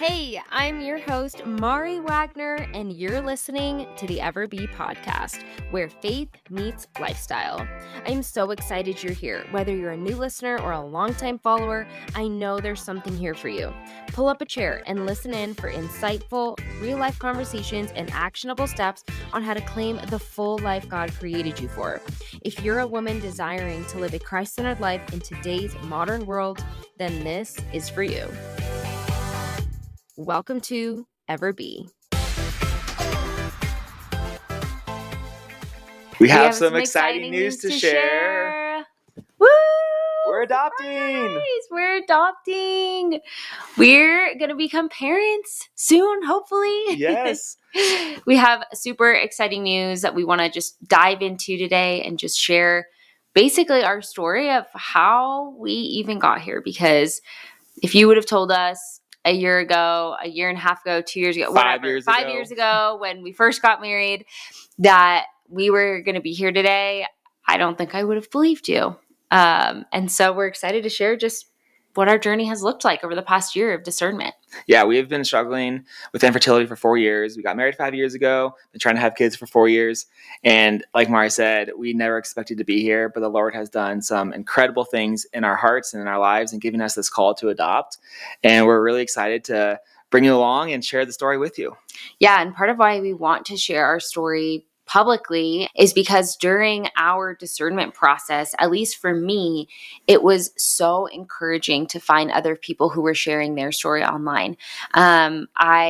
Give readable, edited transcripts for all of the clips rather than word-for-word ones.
Hey, I'm your host, Mari Wagner, and you're listening to the Ever Be podcast, where faith meets lifestyle. I'm so excited you're here. Whether you're a new listener or a longtime follower, I know there's something here for you. Pull up a chair and listen in for insightful, real-life conversations and actionable steps on how to claim the full life God created you for. If you're a woman desiring to live a Christ-centered life in today's modern world, then this is for you. Welcome to Ever Be. We have some exciting news to share. Woo! We're adopting. Surprise! We're adopting. We're going to become parents soon, hopefully. Yes. We have super exciting news that we want to just dive into today and just share basically our story of how we even got here. Because if you would have told us a year ago, a year and a half ago, 2 years ago, 5 years five ago. years ago when we first got married, that we were going to be here today, I don't think I would have believed you. And so we're excited to share just what our journey has looked like over the past year of discernment. Yeah, we have been struggling with infertility for 4 years. We got married 5 years ago, been trying to have kids for 4 years. And like Mari said, we never expected to be here, but the Lord has done some incredible things in our hearts and in our lives and giving us this call to adopt. And we're really excited to bring you along and share the story with you. Yeah, and part of why we want to share our story publicly is because during our discernment process, at least for me, it was so encouraging to find other people who were sharing their story online. In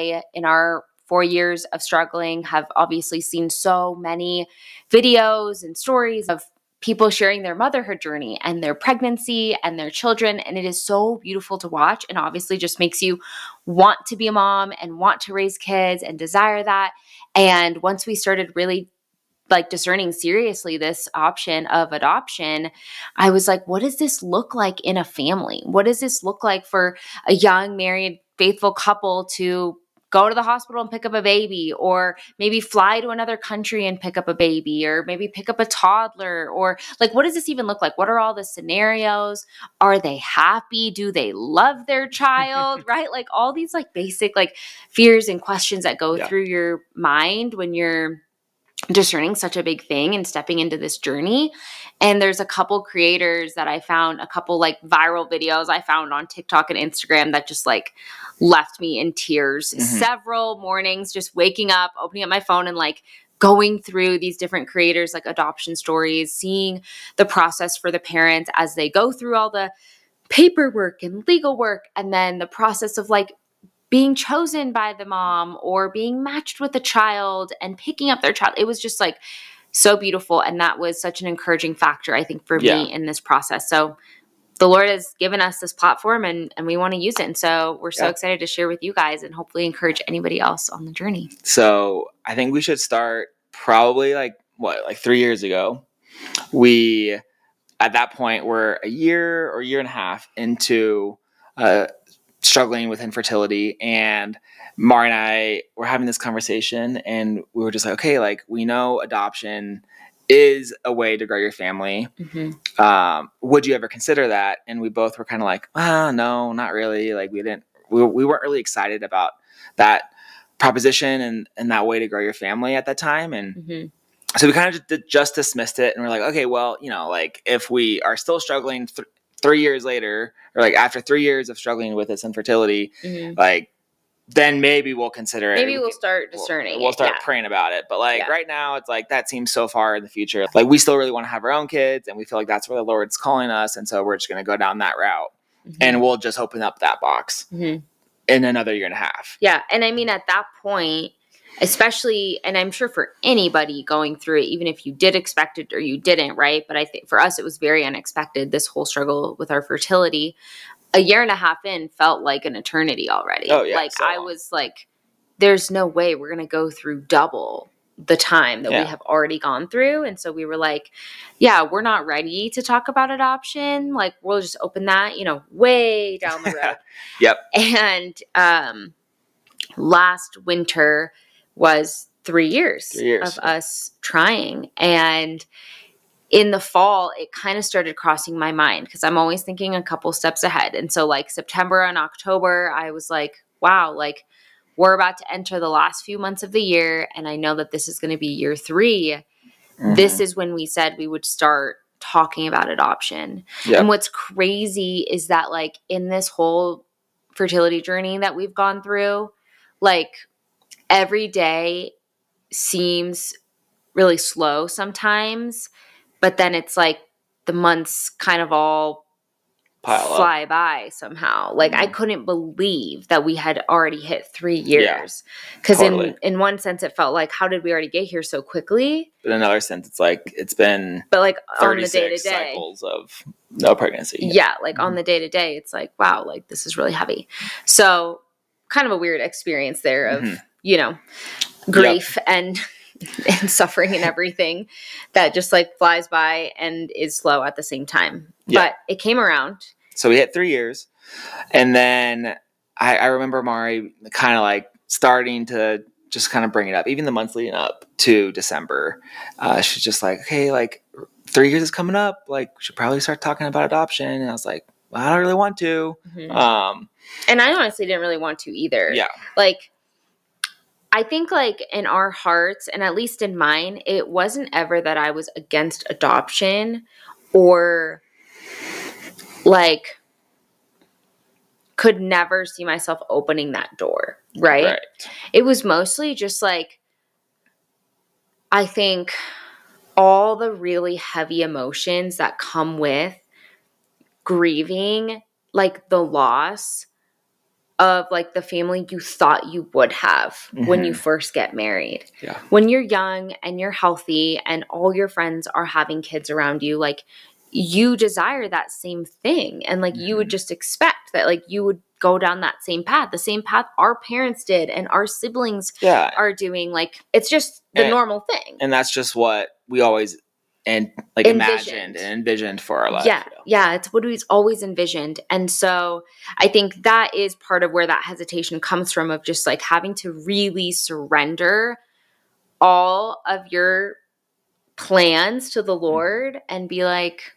our 4 years of struggling, have obviously seen so many videos and stories of people sharing their motherhood journey and their pregnancy and their children. And it is so beautiful to watch, and obviously just makes you want to be a mom and want to raise kids and desire that. And once we started really discerning seriously this option of adoption, I was like, what does this look like in a family? What does this look like for a young, married, faithful couple to go to the hospital and pick up a baby, or maybe fly to another country and pick up a baby, or maybe pick up a toddler, or what does this even look like? What are all the scenarios? Are they happy? Do they love their child? Right? All these basic fears and questions that go through your mind when you're discerning such a big thing and stepping into this journey. And there's a couple creators that I found, a couple viral videos I found on TikTok and Instagram that just left me in tears. Mm-hmm. Several mornings just waking up, opening up my phone and going through these different creators, adoption stories, seeing the process for the parents as they go through all the paperwork and legal work, and then the process of being chosen by the mom or being matched with a child and picking up their child. It was just so beautiful. And that was such an encouraging factor, I think, for me in this process. So the Lord has given us this platform and we want to use it. And so we're so excited to share with you guys and hopefully encourage anybody else on the journey. So I think we should start probably 3 years ago. We, at that point, were a year or year and a half into struggling with infertility, and Mari and I were having this conversation, and we were just okay, we know adoption is a way to grow your family. Mm-hmm. Would you ever consider that? And we both were kind of no, not really. We weren't really excited about that proposition and that way to grow your family at that time. And mm-hmm. So we kind of just dismissed it, and we're okay, well, if we are still struggling 3 years later, or after 3 years of struggling with this infertility, mm-hmm. Then maybe we'll consider it. Maybe we'll start discerning. We'll start praying about it. But right now, it's that seems so far in the future. We still really want to have our own kids, and we feel that's where the Lord's calling us, and so we're just going to go down that route, mm-hmm. and we'll just open up that box mm-hmm. in another year and a half. Yeah, and I mean at that point, especially, and I'm sure for anybody going through it, even if you did expect it or you didn't, right? But I think for us, it was very unexpected, this whole struggle with our fertility. A year and a half in felt like an eternity already. Oh, yeah. I was there's no way we're going to go through double the time that we have already gone through. And so we were we're not ready to talk about adoption. We'll just open that, way down the road. Yep. And last winter was 3 years of us trying. And in the fall, it kind of started crossing my mind because I'm always thinking a couple steps ahead. And so September and October, I was wow, like we're about to enter the last few months of the year, and I know that this is going to be year 3. This is when we said we would start talking about adoption. Yep. And what's crazy is that like in this whole fertility journey that we've gone through, like every day seems really slow sometimes, but then it's like the months kind of all fly by somehow. Like I couldn't believe that we had already hit 3 years. Because in one sense it felt like, how did we already get here so quickly? But in another sense, it's like it's been but like 36 on the day-to-day cycles of no pregnancy. Yeah, like on the day-to-day, it's like, wow, like this is really heavy. So kind of a weird experience there of, you know, grief and suffering and everything that just like flies by and is slow at the same time. But it came around. So we hit 3 years. And then I remember Mari kind of like starting to just kind of bring it up, even the months leading up to December. She's just like, okay, like 3 years is coming up. Like we should probably start talking about adoption. And I was like, well, I don't really want to. And I honestly didn't really want to either. Yeah. Like, I think like in our hearts, and at least in mine, it wasn't ever that I was against adoption or like could never see myself opening that door, right? It was mostly just like, I think all the really heavy emotions that come with grieving, like the loss of like the family you thought you would have when you first get married. Yeah. When you're young and you're healthy and all your friends are having kids around you, like you desire that same thing. And like you would just expect that like you would go down that same path, the same path our parents did and our siblings are doing. Like it's just the normal thing. And that's just what we always imagined and envisioned for our life. Yeah, it's what we've always envisioned. And so I think that is part of where that hesitation comes from, of just like having to really surrender all of your plans to the Lord and be like,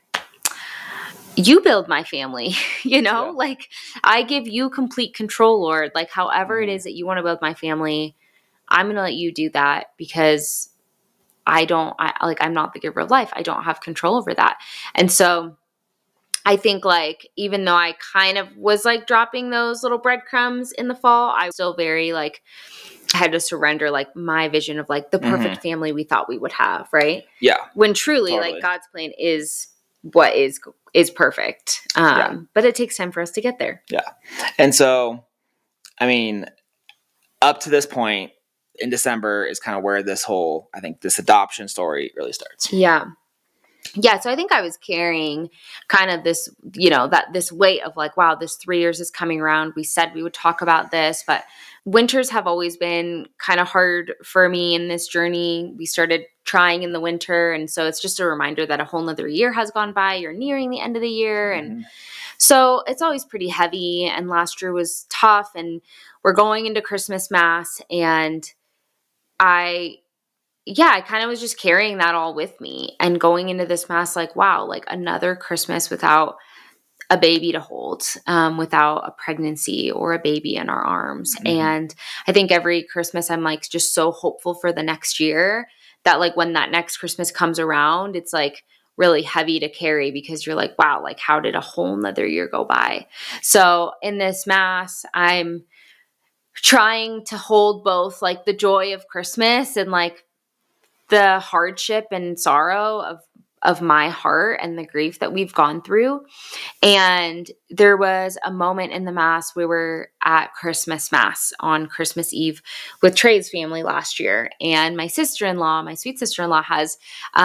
you build my family, you know, like I give you complete control, Lord. Like however it is that you want to build my family, I'm going to let you do that, because I'm not the giver of life. I don't have control over that. And so I think like, even though I kind of was like dropping those little breadcrumbs in the fall, I was still very like, I had to surrender like my vision of like the perfect family we thought we would have. Right. Yeah. When truly like God's plan is what is perfect. But it takes time for us to get there. Yeah. And so, I mean, up to this point in December is kind of where this adoption story really starts. Yeah. Yeah. So I think I was carrying kind of this, you know, that this weight of like, wow, this 3 years is coming around. We said we would talk about this, but winters have always been kind of hard for me in this journey. We started trying in the winter. And so it's just a reminder that a whole nother year has gone by. You're nearing the end of the year. And so it's always pretty heavy. And last year was tough. And we're going into Christmas Mass. And I kind of was just carrying that all with me and going into this Mass like, wow, like another Christmas without a baby to hold, without a pregnancy or a baby in our arms. And I think every Christmas I'm like just so hopeful for the next year that like when that next Christmas comes around, it's like really heavy to carry, because you're like, wow, like how did a whole nother year go by? So in this Mass, I'm trying to hold both like the joy of Christmas and like the hardship and sorrow of my heart and the grief that we've gone through. And there was a moment in the Mass, we were at Christmas Mass on Christmas Eve with Trey's family last year. And my sister-in-law, my sweet sister-in-law, has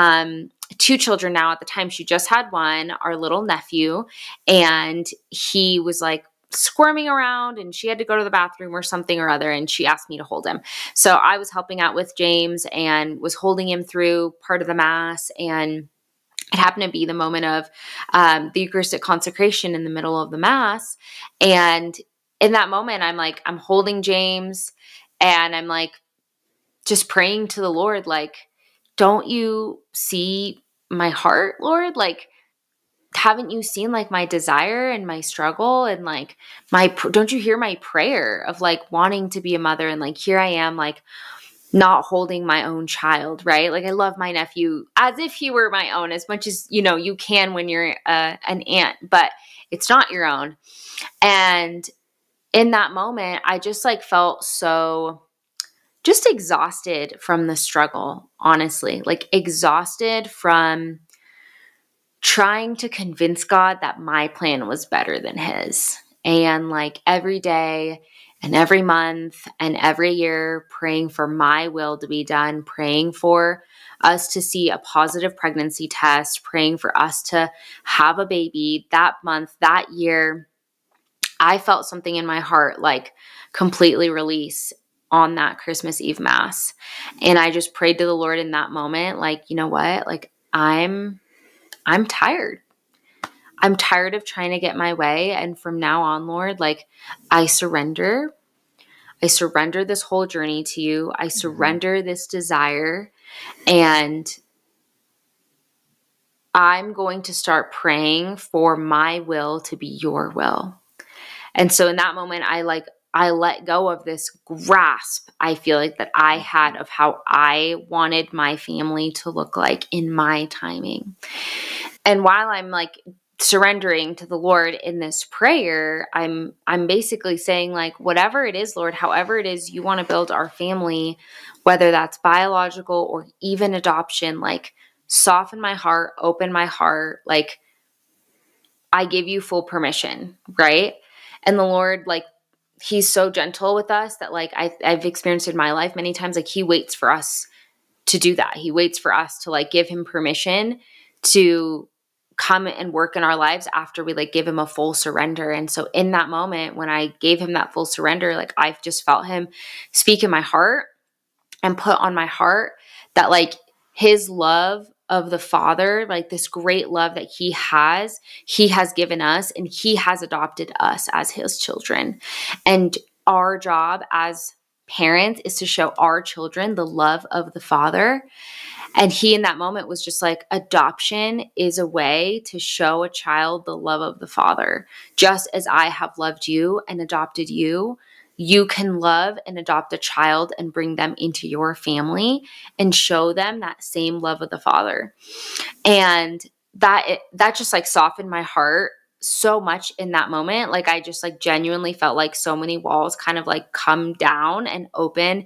2 children now. At the time, she just had one, our little nephew. And he was like squirming around and she had to go to the bathroom or something or other. And she asked me to hold him. So I was helping out with James and was holding him through part of the Mass. And it happened to be the moment of the Eucharistic consecration in the middle of the Mass. And in that moment, I'm holding James and I'm like just praying to the Lord, like, don't you see my heart, Lord? Like, haven't you seen like my desire and my struggle and like don't you hear my prayer of like wanting to be a mother? And like, here I am, like not holding my own child, right? Like I love my nephew as if he were my own, as much as, you know, you can when you're an aunt, but it's not your own. And in that moment, I just like felt so just exhausted from the struggle, honestly, like exhausted from trying to convince God that my plan was better than his. And like every day and every month and every year, praying for my will to be done, praying for us to see a positive pregnancy test, praying for us to have a baby that month, that year. I felt something in my heart like completely release on that Christmas Eve Mass. And I just prayed to the Lord in that moment, like, you know what? Like I'm tired. I'm tired of trying to get my way. And from now on, Lord, like I surrender. I surrender this whole journey to you. I surrender this desire. And I'm going to start praying for my will to be your will. And so in that moment, I let go of this grasp, I feel like, that I had of how I wanted my family to look like in my timing. And while I'm like surrendering to the Lord in this prayer, I'm basically saying like, whatever it is, Lord, however it is you want to build our family, whether that's biological or even adoption, like soften my heart, open my heart, like I give you full permission, right? And the Lord, like, he's so gentle with us that like I've experienced in my life many times, like he waits for us to do that. He waits for us to like give him permission to come and work in our lives after we like give him a full surrender. And so in that moment, when I gave him that full surrender, like I've just felt him speak in my heart and put on my heart that like his love of the Father, like this great love that he has given us, and he has adopted us as his children. And our job as parents is to show our children the love of the Father. And he in that moment was just like, adoption is a way to show a child the love of the Father. Just as I have loved you and adopted you, you can love and adopt a child and bring them into your family and show them that same love of the Father. And that just like softened my heart so much in that moment. Like I just like genuinely felt like so many walls kind of like come down and open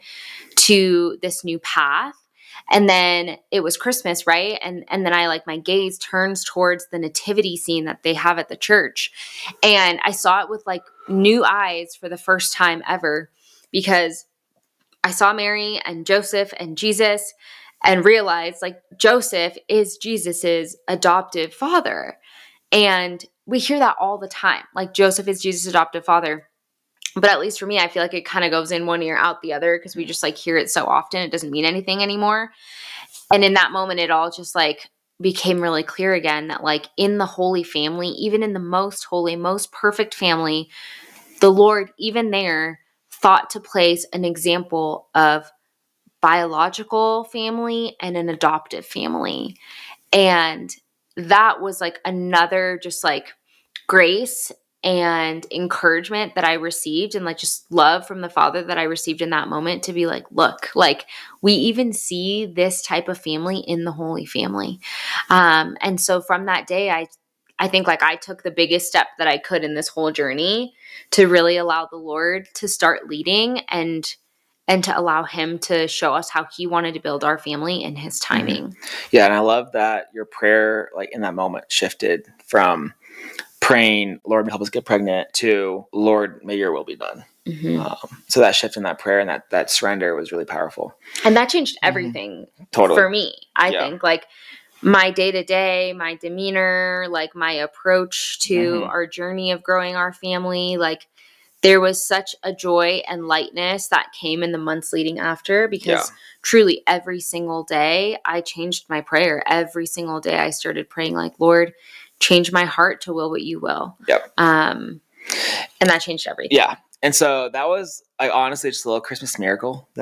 to this new path. And then it was Christmas, right? And then I like my gaze turns towards the nativity scene that they have at the church. And I saw it with like new eyes for the first time ever, because I saw Mary and Joseph and Jesus and realized like Joseph is Jesus's adoptive father. And we hear that all the time. Like Joseph is Jesus' adoptive father. But at least for me, I feel like it kind of goes in one ear out the other, because we just like hear it so often. It doesn't mean anything anymore. And in that moment, it all just like became really clear again that like in the Holy Family, even in the most holy, most perfect family, the Lord, even there, thought to place an example of biological family and an adoptive family. And that was like another just like grace and encouragement that I received, and like just love from the Father that I received in that moment, to be like, look, like we even see this type of family in the Holy Family. And so from that day, I think like I took the biggest step that I could in this whole journey to really allow the Lord to start leading and to allow him to show us how he wanted to build our family in his timing. Mm-hmm. Yeah. And I love that your prayer, like in that moment, shifted from praying, Lord, help us get pregnant, to Lord, may your will be done. Mm-hmm. So that shift in that prayer and that surrender was really powerful. And that changed everything for me. I think like my day-to-day, my demeanor, like my approach to our journey of growing our family, like there was such a joy and lightness that came in the months leading after, because truly every single day I changed my prayer. Every single day I started praying like, Lord, change my heart to will what you will. Yep. And that changed everything. Yeah. And so that was like honestly just a little Christmas miracle that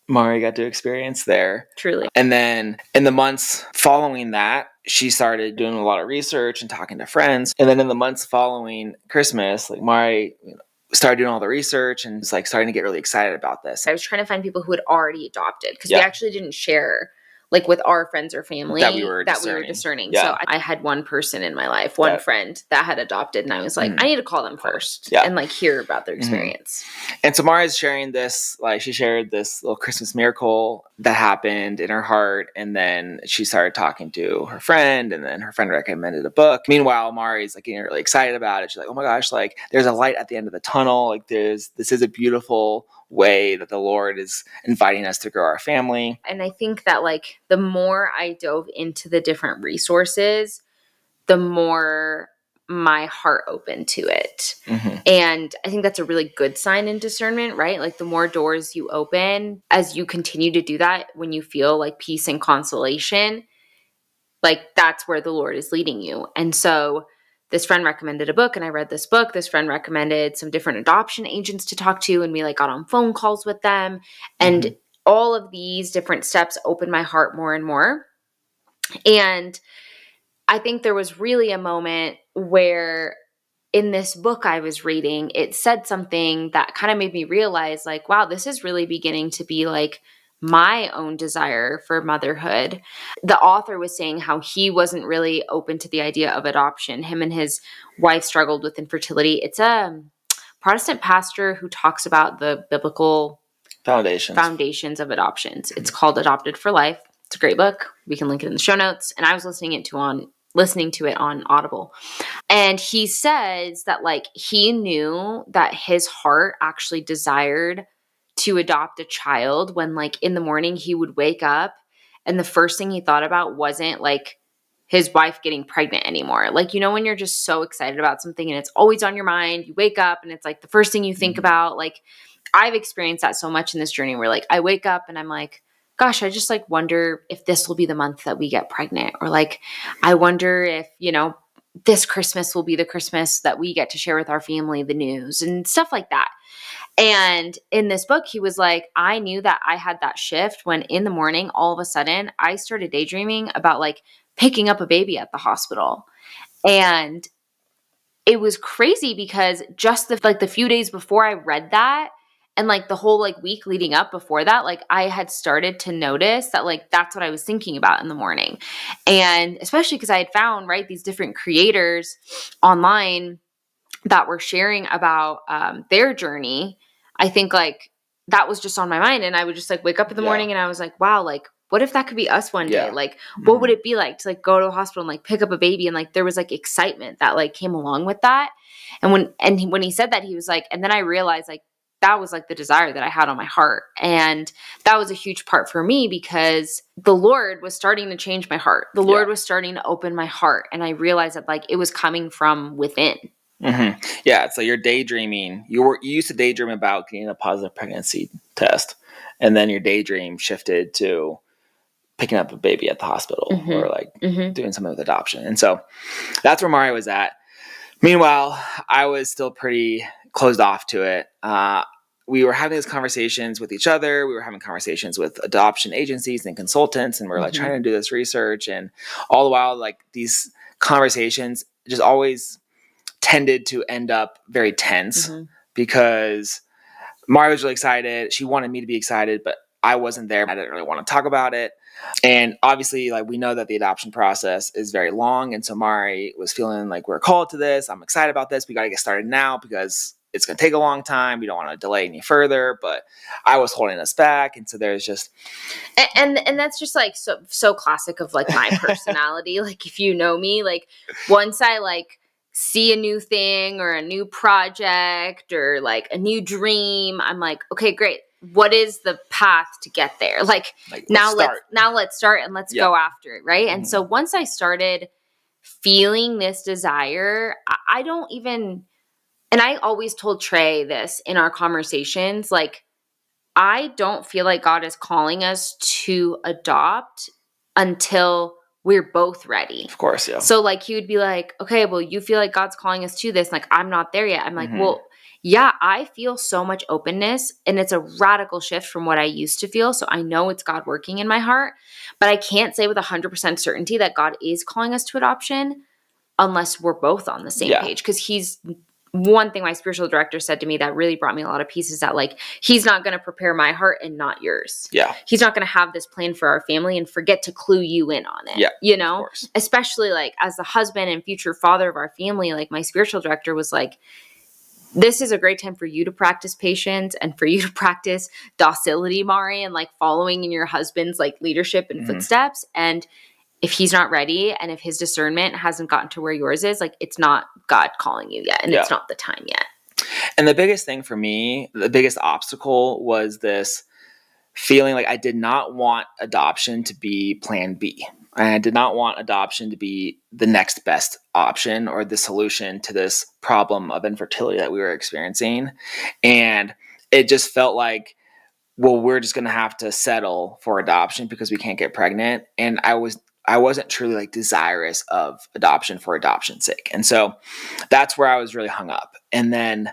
Mari got to experience there. Truly. And then in the months following that, she started doing a lot of research and talking to friends. And then in the months following Christmas, like Mari started doing all the research and was like starting to get really excited about this. I was trying to find people who had already adopted because we actually didn't share like with our friends or family that we were discerning. So I had one person in my life, one friend that had adopted, and I was like, I need to call them first and like hear about their experience. And so Mari's sharing this, like she shared this little Christmas miracle that happened in her heart, and then she started talking to her friend, and then her friend recommended a book. Meanwhile, Mari's like getting really excited about it. She's like, oh my gosh, like there's a light at the end of the tunnel. Like this is a beautiful way that the Lord is inviting us to grow our family. And I think that like the more I dove into the different resources, the more my heart opened to it. And I think that's a really good sign in discernment, right? Like the more doors you open as you continue to do that, when you feel like peace and consolation, like that's where the Lord is leading you. And so this friend recommended a book and I read this book. This friend recommended some different adoption agents to talk to, and we like got on phone calls with them. And all of these different steps opened my heart more and more. And I think there was really a moment where in this book I was reading, it said something that kind of made me realize like, wow, this is really beginning to be like my own desire for motherhood. The author was saying how he wasn't really open to the idea of adoption. Him and his wife struggled with infertility. It's a Protestant pastor who talks about the biblical foundations of adoptions. It's called Adopted for Life. It's a great book. We can link it in the show notes. And I was listening to it on Audible. And he says that like he knew that his heart actually desired to adopt a child when like in the morning he would wake up and the first thing he thought about wasn't like his wife getting pregnant anymore. Like, you know, when you're just so excited about something and it's always on your mind, you wake up and it's like the first thing you think about. Like I've experienced that so much in this journey where like I wake up and I'm like, gosh, I just like wonder if this will be the month that we get pregnant, or like I wonder if, you know, this Christmas will be the Christmas that we get to share with our family the news and stuff like that. And in this book, he was like, I knew that I had that shift when in the morning, all of a sudden, I started daydreaming about like picking up a baby at the hospital. And it was crazy because just the few days before I read that, and like the whole like week leading up before that, like I had started to notice that like that's what I was thinking about in the morning. And especially because I had found, right, these different creators online that were sharing about their journey. I think like that was just on my mind. And I would just like wake up in the morning and I was like, wow, like what if that could be us one day? Like, what would it be like to like go to a hospital and like pick up a baby? And like, there was like excitement that like came along with that. And when he said that, he was like, and then I realized like, that was like the desire that I had on my heart. And that was a huge part for me because the Lord was starting to change my heart. The Lord was starting to open my heart. And I realized that like it was coming from within. Yeah, so you're daydreaming. You used to daydream about getting a positive pregnancy test. And then your daydream shifted to picking up a baby at the hospital or like doing something with adoption. And so that's where Mari was at. Meanwhile, I was still pretty closed off to it. We were having these conversations with each other. We were having conversations with adoption agencies and consultants, and we're like trying to do this research. And all the while, like these conversations just always tended to end up very tense because Mari was really excited. She wanted me to be excited, but I wasn't there. I didn't really want to talk about it. And obviously, like we know that the adoption process is very long. And so Mari was feeling like we're called to this. I'm excited about this. We got to get started now because it's going to take a long time. We don't want to delay any further, but I was holding us back. And so there's just, and that's just like, so classic of like my personality. Like if you know me, like once I like see a new thing or a new project or like a new dream, I'm like, okay, great. What is the path to get there? Like now let's start and let's go after it. Right. And so once I started feeling this desire, I don't even, and I always told Trey this in our conversations, like, I don't feel like God is calling us to adopt until we're both ready. Of course, yeah. So like he would be like, okay, well, you feel like God's calling us to this. Like, I'm not there yet. I'm like, well, yeah, I feel so much openness, and it's a radical shift from what I used to feel. So I know it's God working in my heart, but I can't say with 100% certainty that God is calling us to adoption unless we're both on the same Yeah. page. Because he's one thing my spiritual director said to me that really brought me a lot of peace is that, like, he's not going to prepare my heart and not yours. Yeah. He's not going to have this plan for our family and forget to clue you in on it. Yeah. You Of know, course. especially like as the husband and future father of our family, like my spiritual director was like, this is a great time for you to practice patience and for you to practice docility, Mari, and like following in your husband's like leadership and footsteps. And if he's not ready and if his discernment hasn't gotten to where yours is, like it's not God calling you yet and it's not the time yet. And the biggest thing for me, the biggest obstacle was this feeling like I did not want adoption to be plan B. And I did not want adoption to be the next best option or the solution to this problem of infertility that we were experiencing. And it just felt like, well, we're just going to have to settle for adoption because we can't get pregnant. And I wasn't truly like desirous of adoption for adoption's sake. And so that's where I was really hung up. And then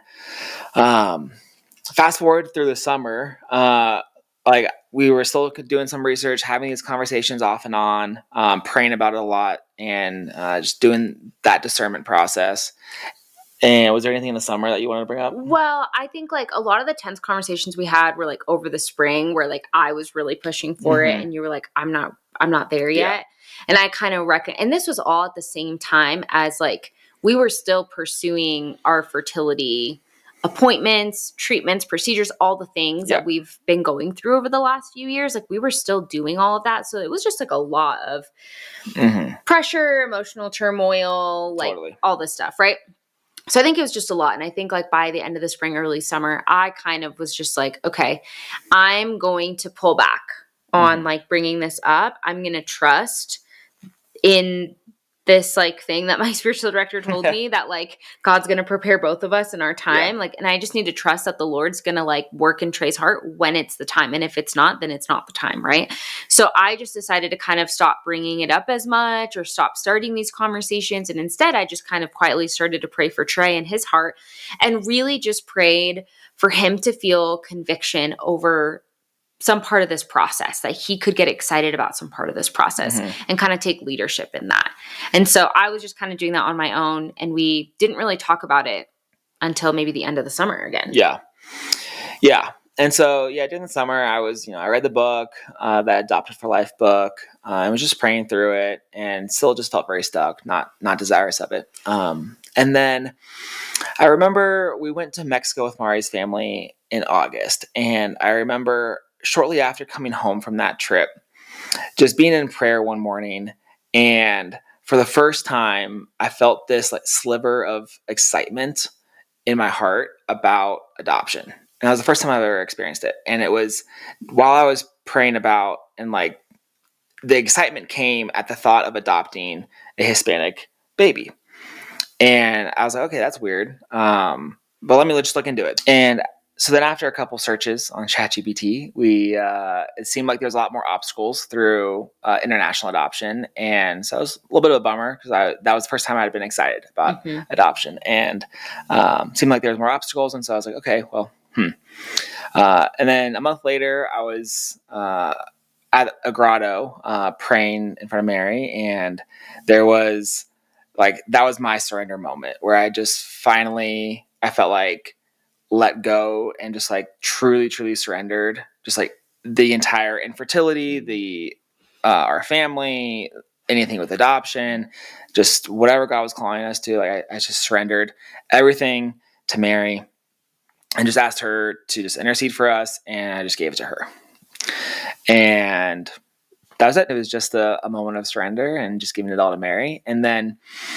fast forward through the summer, like we were still doing some research, having these conversations off and on, praying about it a lot, and just doing that discernment process. And was there anything in the summer that you wanted to bring up? Well, I think like a lot of the tense conversations we had were like over the spring where like I was really pushing for it and you were like, I'm not there yet. And I kind of reckon, and this was all at the same time as like we were still pursuing our fertility appointments, treatments, procedures, all the things that we've been going through over the last few years. Like we were still doing all of that. So it was just like a lot of pressure, emotional turmoil, like all this stuff, right? So I think it was just a lot. And I think like by the end of the spring, early summer, I kind of was just like, okay, I'm going to pull back on like bringing this up. I'm going to trust in this like thing that my spiritual director told me that like God's going to prepare both of us in our time. Like, and I just need to trust that the Lord's going to like work in Trey's heart when it's the time. And if it's not, then it's not the time. Right. So I just decided to kind of stop bringing it up as much or stop starting these conversations. And instead I just kind of quietly started to pray for Trey and his heart and really just prayed for him to feel conviction over some part of this process, that he could get excited about some part of this process and kind of take leadership in that. And so I was just kind of doing that on my own, and we didn't really talk about it until maybe the end of the summer again. Yeah. And so, during the summer, I was, I read the book, that Adopted for Life book, and was just praying through it, and still just felt very stuck, not desirous of it. And then I remember we went to Mexico with Mari's family in August, and I remember shortly after coming home from that trip, just being in prayer one morning, and for the first time, I felt this like sliver of excitement in my heart about adoption. And that was the first time I've ever experienced it. And it was while I was praying about, and like the excitement came at the thought of adopting a Hispanic baby. And I was like, okay, that's weird. But let me just look into it. And so then after a couple searches on ChatGPT, it seemed like there was a lot more obstacles through international adoption. And so it was a little bit of a bummer because that was the first time I'd been excited about adoption. And seemed like there was more obstacles. And so I was like, okay, well, and then a month later, I was at a grotto praying in front of Mary. And there was that was my surrender moment where I just finally, I felt like let go and just like truly surrendered, just like the entire infertility, our family, anything with adoption, just whatever God was calling us to. Like I just surrendered everything to Mary and just asked her to just intercede for us, and I just gave it to her. And that was it. It was just a moment of surrender and just giving it all to Mary. And then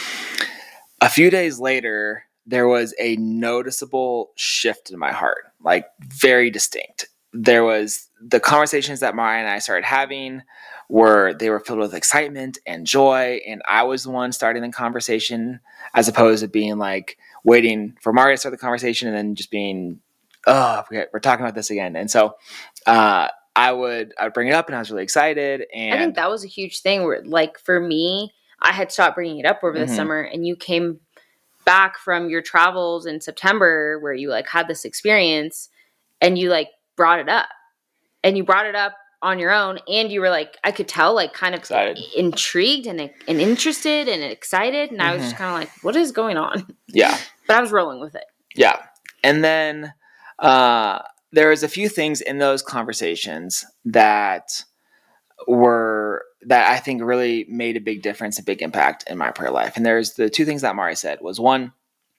a few days later, there was a noticeable shift in my heart, like very distinct. There was the conversations that Mari and I started having they were filled with excitement and joy. And I was the one starting the conversation as opposed to being like waiting for Mari to start the conversation and then just being, oh, we're talking about this again. And so, I would bring it up and I was really excited. And I think that was a huge thing where like for me, I had stopped bringing it up over the summer and you came back from your travels in September where you like had this experience and you like brought it up and you brought it up on your own and you were like, I could tell like kind of Excited. intrigued and interested and excited. And I was just kind of like, what is going on? Yeah. But I was rolling with it. Yeah. And then there was a few things in those conversations that I think really made a big difference, a big impact in my prayer life. And there's the two things that Mari said was one,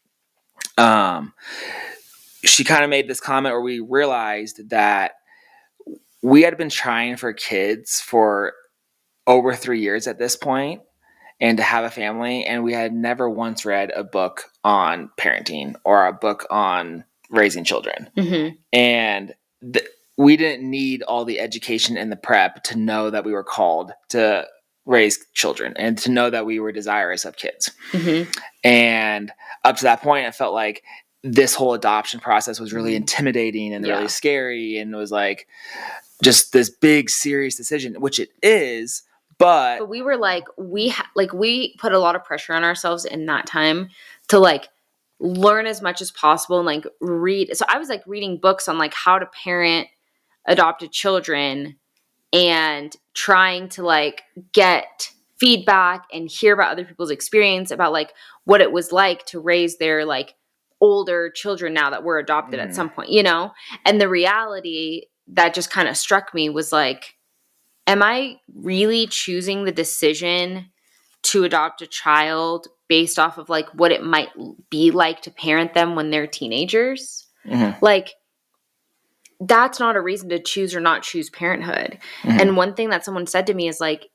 she kind of made this comment where we realized that we had been trying for kids for over 3 years at this point and to have a family. And we had never once read a book on parenting or a book on raising children. Mm-hmm. And we didn't need all the education and the prep to know that we were called to raise children and to know that we were desirous of kids. Mm-hmm. And up to that point, it felt like this whole adoption process was really intimidating and really scary. And it was like just this big, serious decision, which it is. But we were like, we put a lot of pressure on ourselves in that time to like learn as much as possible and like read. So I was like reading books on like how to parent adopted children and trying to like get feedback and hear about other people's experience about like what it was like to raise their like older children now that were adopted at some point, you know? And the reality that just kind of struck me was like, am I really choosing the decision to adopt a child based off of like what it might be like to parent them when they're teenagers? Mm-hmm. Like, that's not a reason to choose or not choose parenthood. Mm-hmm. And one thing that someone said to me is like,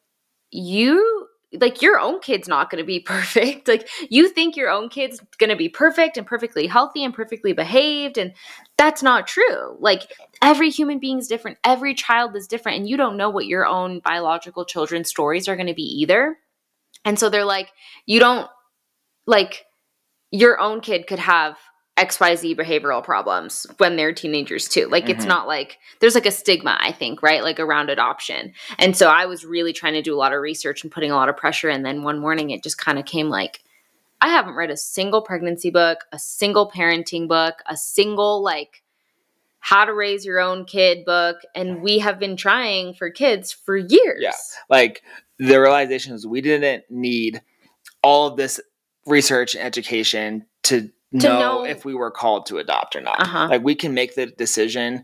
your own kid's not going to be perfect. Like, you think your own kid's going to be perfect and perfectly healthy and perfectly behaved. And that's not true. Like, every human being is different. Every child is different. And you don't know what your own biological children's stories are going to be either. And so they're like, you don't, like, your own kid could have XYZ behavioral problems when they're teenagers too. Like, it's not like there's like a stigma, I think, right? Like around adoption. And so I was really trying to do a lot of research and putting a lot of pressure. And then one morning it just kind of came like, I haven't read a single pregnancy book, a single parenting book, a single like how to raise your own kid book. And we have been trying for kids for years. Yeah. Like the realization is we didn't need all of this research and education to know if we were called to adopt or not. Like, we can make the decision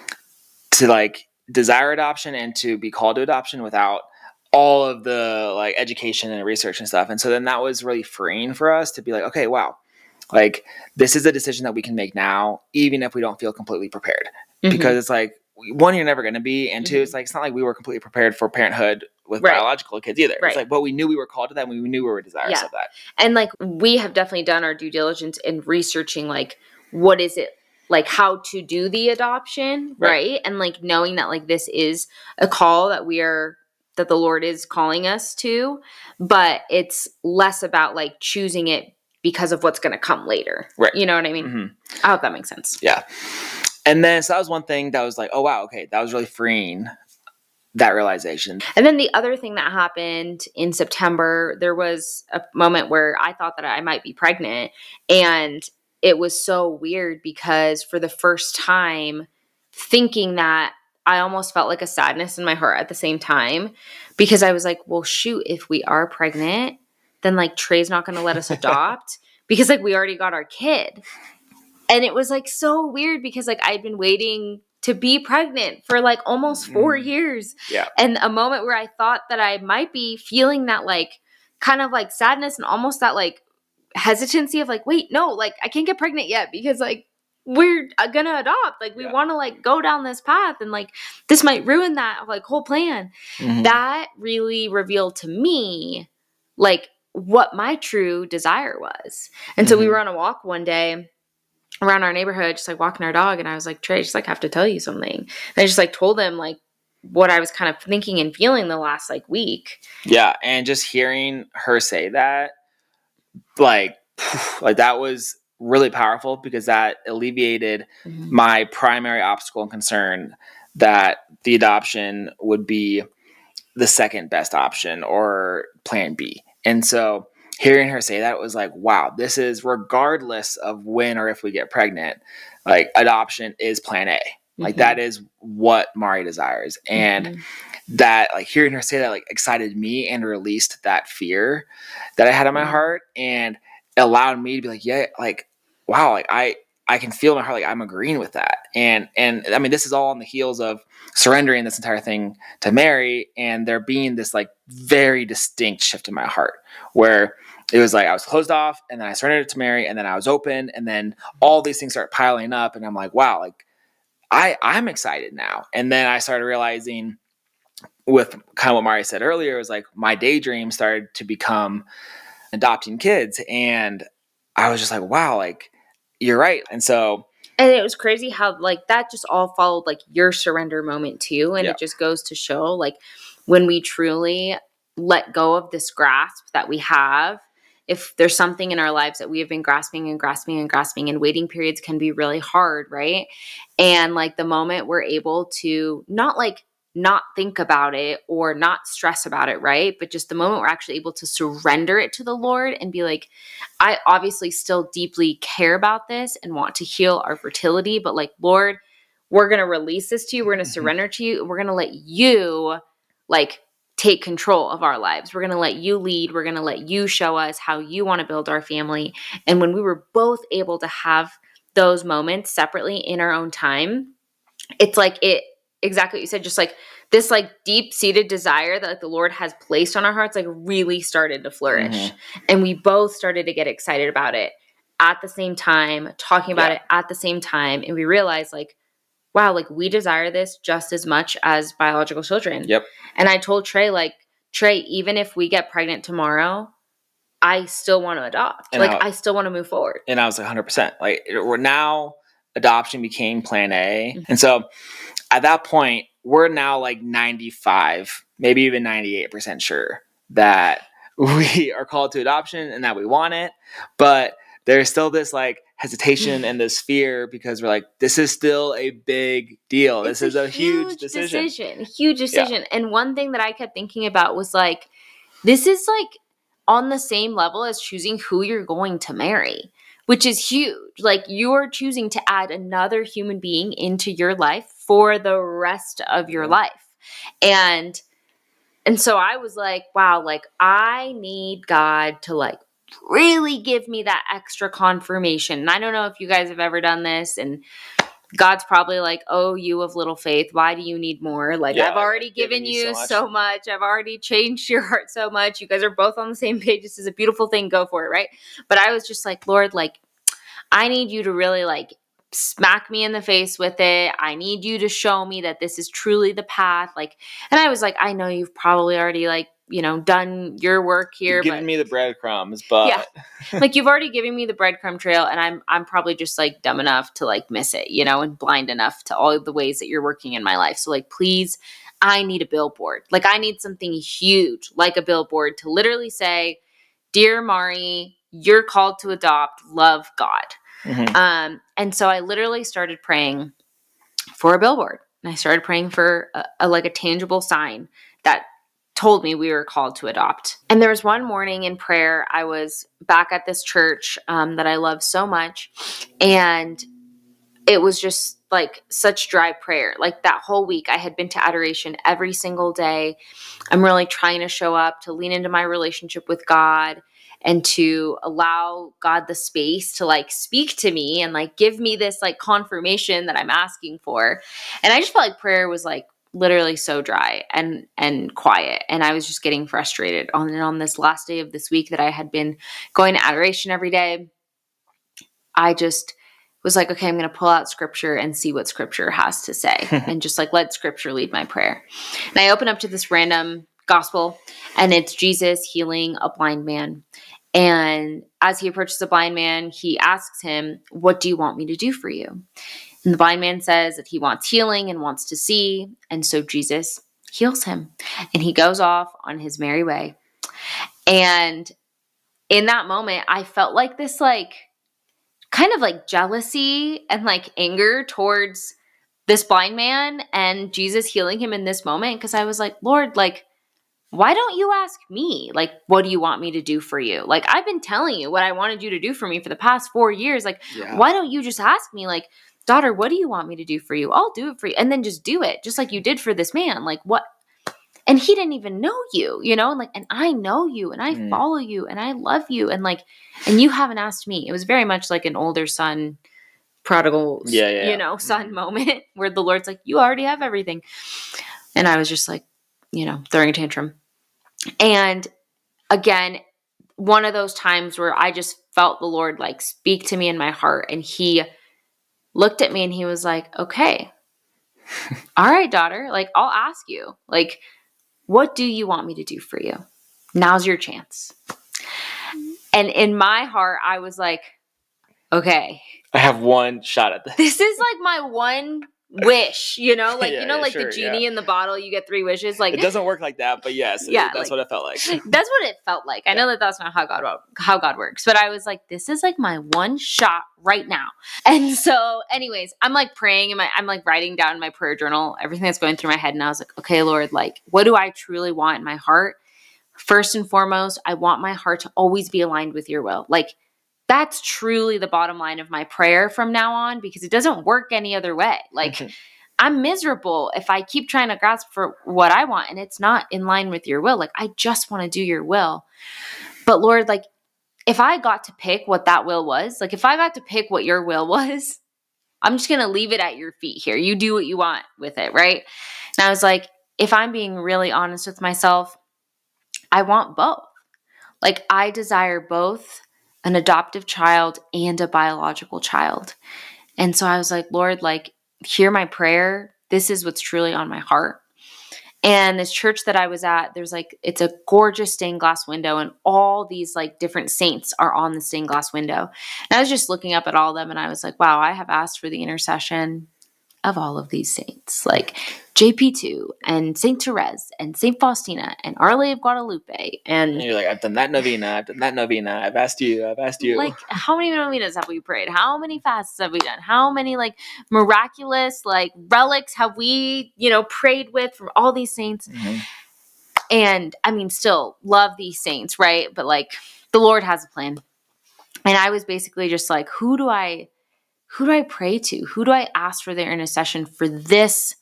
to like desire adoption and to be called to adoption without all of the like education and research and stuff. And so then that was really freeing for us to be like, okay, wow, like this is a decision that we can make now, even if we don't feel completely prepared. Because it's like, one, you're never going to be, and two, it's like, it's not like we were completely prepared for parenthood with biological kids either. It's like, but we knew we were called to that, and we knew we were desirous of that. And like, we have definitely done our due diligence in researching like, what is it, like how to do the adoption, right? And like knowing that like this is a call that that the Lord is calling us to, but it's less about like choosing it because of what's going to come later. Right. You know what I mean? I hope that makes sense. Yeah. And then, so that was one thing that was like, oh, wow, okay, that was really freeing, that realization. And then the other thing that happened in September, there was a moment where I thought that I might be pregnant. And it was so weird because for the first time, thinking that, I almost felt like a sadness in my heart at the same time, because I was like, well, shoot, if we are pregnant, then like Trey's not going to let us adopt because like we already got our kid. And it was like so weird because like I'd been waiting to be pregnant for like almost 4 years. Yeah. And a moment where I thought that I might be feeling that like kind of like sadness and almost that like hesitancy of like, wait, no, like I can't get pregnant yet because like we're gonna adopt. Like we want to like go down this path and like this might ruin that like whole plan. That really revealed to me like what my true desire was. And so we were on a walk one day around our neighborhood, just like walking our dog. And I was like, Trey, I just like have to tell you something. And I just like told him like what I was kind of thinking and feeling the last like week. Yeah. And just hearing her say that, like that was really powerful because that alleviated my primary obstacle and concern that the adoption would be the second best option or plan B. And so hearing her say that was like, wow, this is regardless of when or if we get pregnant, like adoption is plan A. Like that is what Mari desires. And that, like, hearing her say that, like, excited me and released that fear that I had in my heart, and allowed me to be like, yeah, like, wow, like I can feel in my heart, like I'm agreeing with that. And I mean, this is all on the heels of surrendering this entire thing to Mary, and there being this like very distinct shift in my heart where it was like I was closed off, and then I surrendered it to Mary, and then I was open, and then all these things start piling up, and I'm like, wow, like I'm excited now. And then I started realizing, with kind of what Mari said earlier, was like my daydream started to become adopting kids. And I was just like, wow, like you're right. And so, and it was crazy how like that just all followed like your surrender moment too. And Yep. it just goes to show like when we truly let go of this grasp that we have, if there's something in our lives that we have been grasping and grasping and grasping, and waiting periods can be really hard, right? And like the moment we're able to not think about it or not stress about it, right? But just the moment we're actually able to surrender it to the Lord and be like, I obviously still deeply care about this and want to heal our fertility, but like, Lord, we're going to release this to you. We're going to surrender to you. We're going to let you like take control of our lives. We're going to let you lead. We're going to let you show us how you want to build our family. And when we were both able to have those moments separately in our own time, it's like it exactly what you said, just like this like deep-seated desire that like the Lord has placed on our hearts like really started to flourish. And we both started to get excited about it at the same time, talking about it at the same time. And we realized like, wow, like we desire this just as much as biological children. Yep. And I told Trey, like, Trey, even if we get pregnant tomorrow, I still want to adopt. And like I still want to move forward. And I was like 100%. Like we're now adoption became plan A. And so at that point, we're now like 95, maybe even 98% sure that we are called to adoption and that we want it. But there's still this like hesitation and this fear because we're like, this is still a big deal. This is a huge decision. Huge decision. Yeah. And one thing that I kept thinking about was like, this is like on the same level as choosing who you're going to marry, which is huge. Like you're choosing to add another human being into your life for the rest of your life. And so I was like, wow, like I need God to like really give me that extra confirmation. And I don't know if you guys have ever done this, and God's probably like, oh, you of little faith, why do you need more? Like, I've already given you so much. I've already changed your heart so much. You guys are both on the same page. This is a beautiful thing. Go for it, right? But I was just like, Lord, like, I need you to really like smack me in the face with it. I need you to show me that this is truly the path. Like, and I was like, I know you've probably already like, you know, done your work here. You've given me the breadcrumbs, but yeah, like you've already given me the breadcrumb trail, and I'm probably just like dumb enough to like miss it, you know, and blind enough to all of the ways that you're working in my life. So like, please, I need a billboard. Like I need something huge, like a billboard to literally say, dear Mari, you're called to adopt, love God. And so I literally started praying for a billboard, and I started praying for a tangible sign that told me we were called to adopt. And there was one morning in prayer, I was back at this church that I love so much. And it was just like such dry prayer. Like that whole week I had been to adoration every single day. I'm really trying to show up, to lean into my relationship with God, and to allow God the space to like speak to me and like give me this like confirmation that I'm asking for. And I just felt like prayer was like literally so dry and quiet. And I was just getting frustrated on this last day of this week that I had been going to adoration every day. I just was like, okay, I'm going to pull out scripture and see what scripture has to say and just like let scripture lead my prayer. And I open up to this random gospel, and it's Jesus healing a blind man. And as he approaches the blind man, he asks him, what do you want me to do for you? And the blind man says that he wants healing and wants to see. And so Jesus heals him, and he goes off on his merry way. And in that moment, I felt like this like kind of like jealousy and like anger towards this blind man and Jesus healing him in this moment. Cause I was like, Lord, like, why don't you ask me? Like, what do you want me to do for you? Like, I've been telling you what I wanted you to do for me for the past 4 years. Like, why don't you just ask me, like, daughter, what do you want me to do for you? I'll do it for you. And then just do it, just like you did for this man. Like, what? And he didn't even know you, you know, and like, and I know you and I follow you and I love you. And like, and you haven't asked me. It was very much like an older son, prodigal, you know, son moment where the Lord's like, you already have everything. And I was just like, you know, throwing a tantrum. And again, one of those times where I just felt the Lord like speak to me in my heart, and he looked at me and he was like, okay, all right, daughter, like, I'll ask you, like, what do you want me to do for you? Now's your chance. And in my heart, I was like, okay, I have one shot at this. This is like my one wish, you know, like, the genie in the bottle, you get 3 wishes. Like, it doesn't work like that, but yes, that's like, what it felt like. That's what it felt like. I know that that's not how God works, but I was like, this is like my one shot right now. And so anyways, I'm like praying and I'm like writing down in my prayer journal everything that's going through my head. And I was like, okay, Lord, like, what do I truly want in my heart? First and foremost, I want my heart to always be aligned with your will. Like, that's truly the bottom line of my prayer from now on, because it doesn't work any other way. Like, I'm miserable if I keep trying to grasp for what I want and it's not in line with your will. Like, I just want to do your will. But Lord, like, if I got to pick what that will was, like, if I got to pick what your will was, I'm just going to leave it at your feet here. You do what you want with it, right? And I was like, if I'm being really honest with myself, I want both. Like, I desire both an adoptive child and a biological child. And so I was like, Lord, like, hear my prayer. This is what's truly on my heart. And this church that I was at, there's like, it's a gorgeous stained glass window, and all these like different saints are on the stained glass window. And I was just looking up at all of them and I was like, wow, I have asked for the intercession of all of these saints, like JP2 and Saint Therese and Saint Faustina and Our Lady of Guadalupe. And you're like, I've done that novena. I've asked you. Like, how many novenas have we prayed? How many fasts have we done? How many like miraculous like relics have we, prayed with from all these saints? Mm-hmm. And I mean, still love these saints, right? But like, the Lord has a plan. And I was basically just like, who do I pray to? Who do I ask for their intercession for this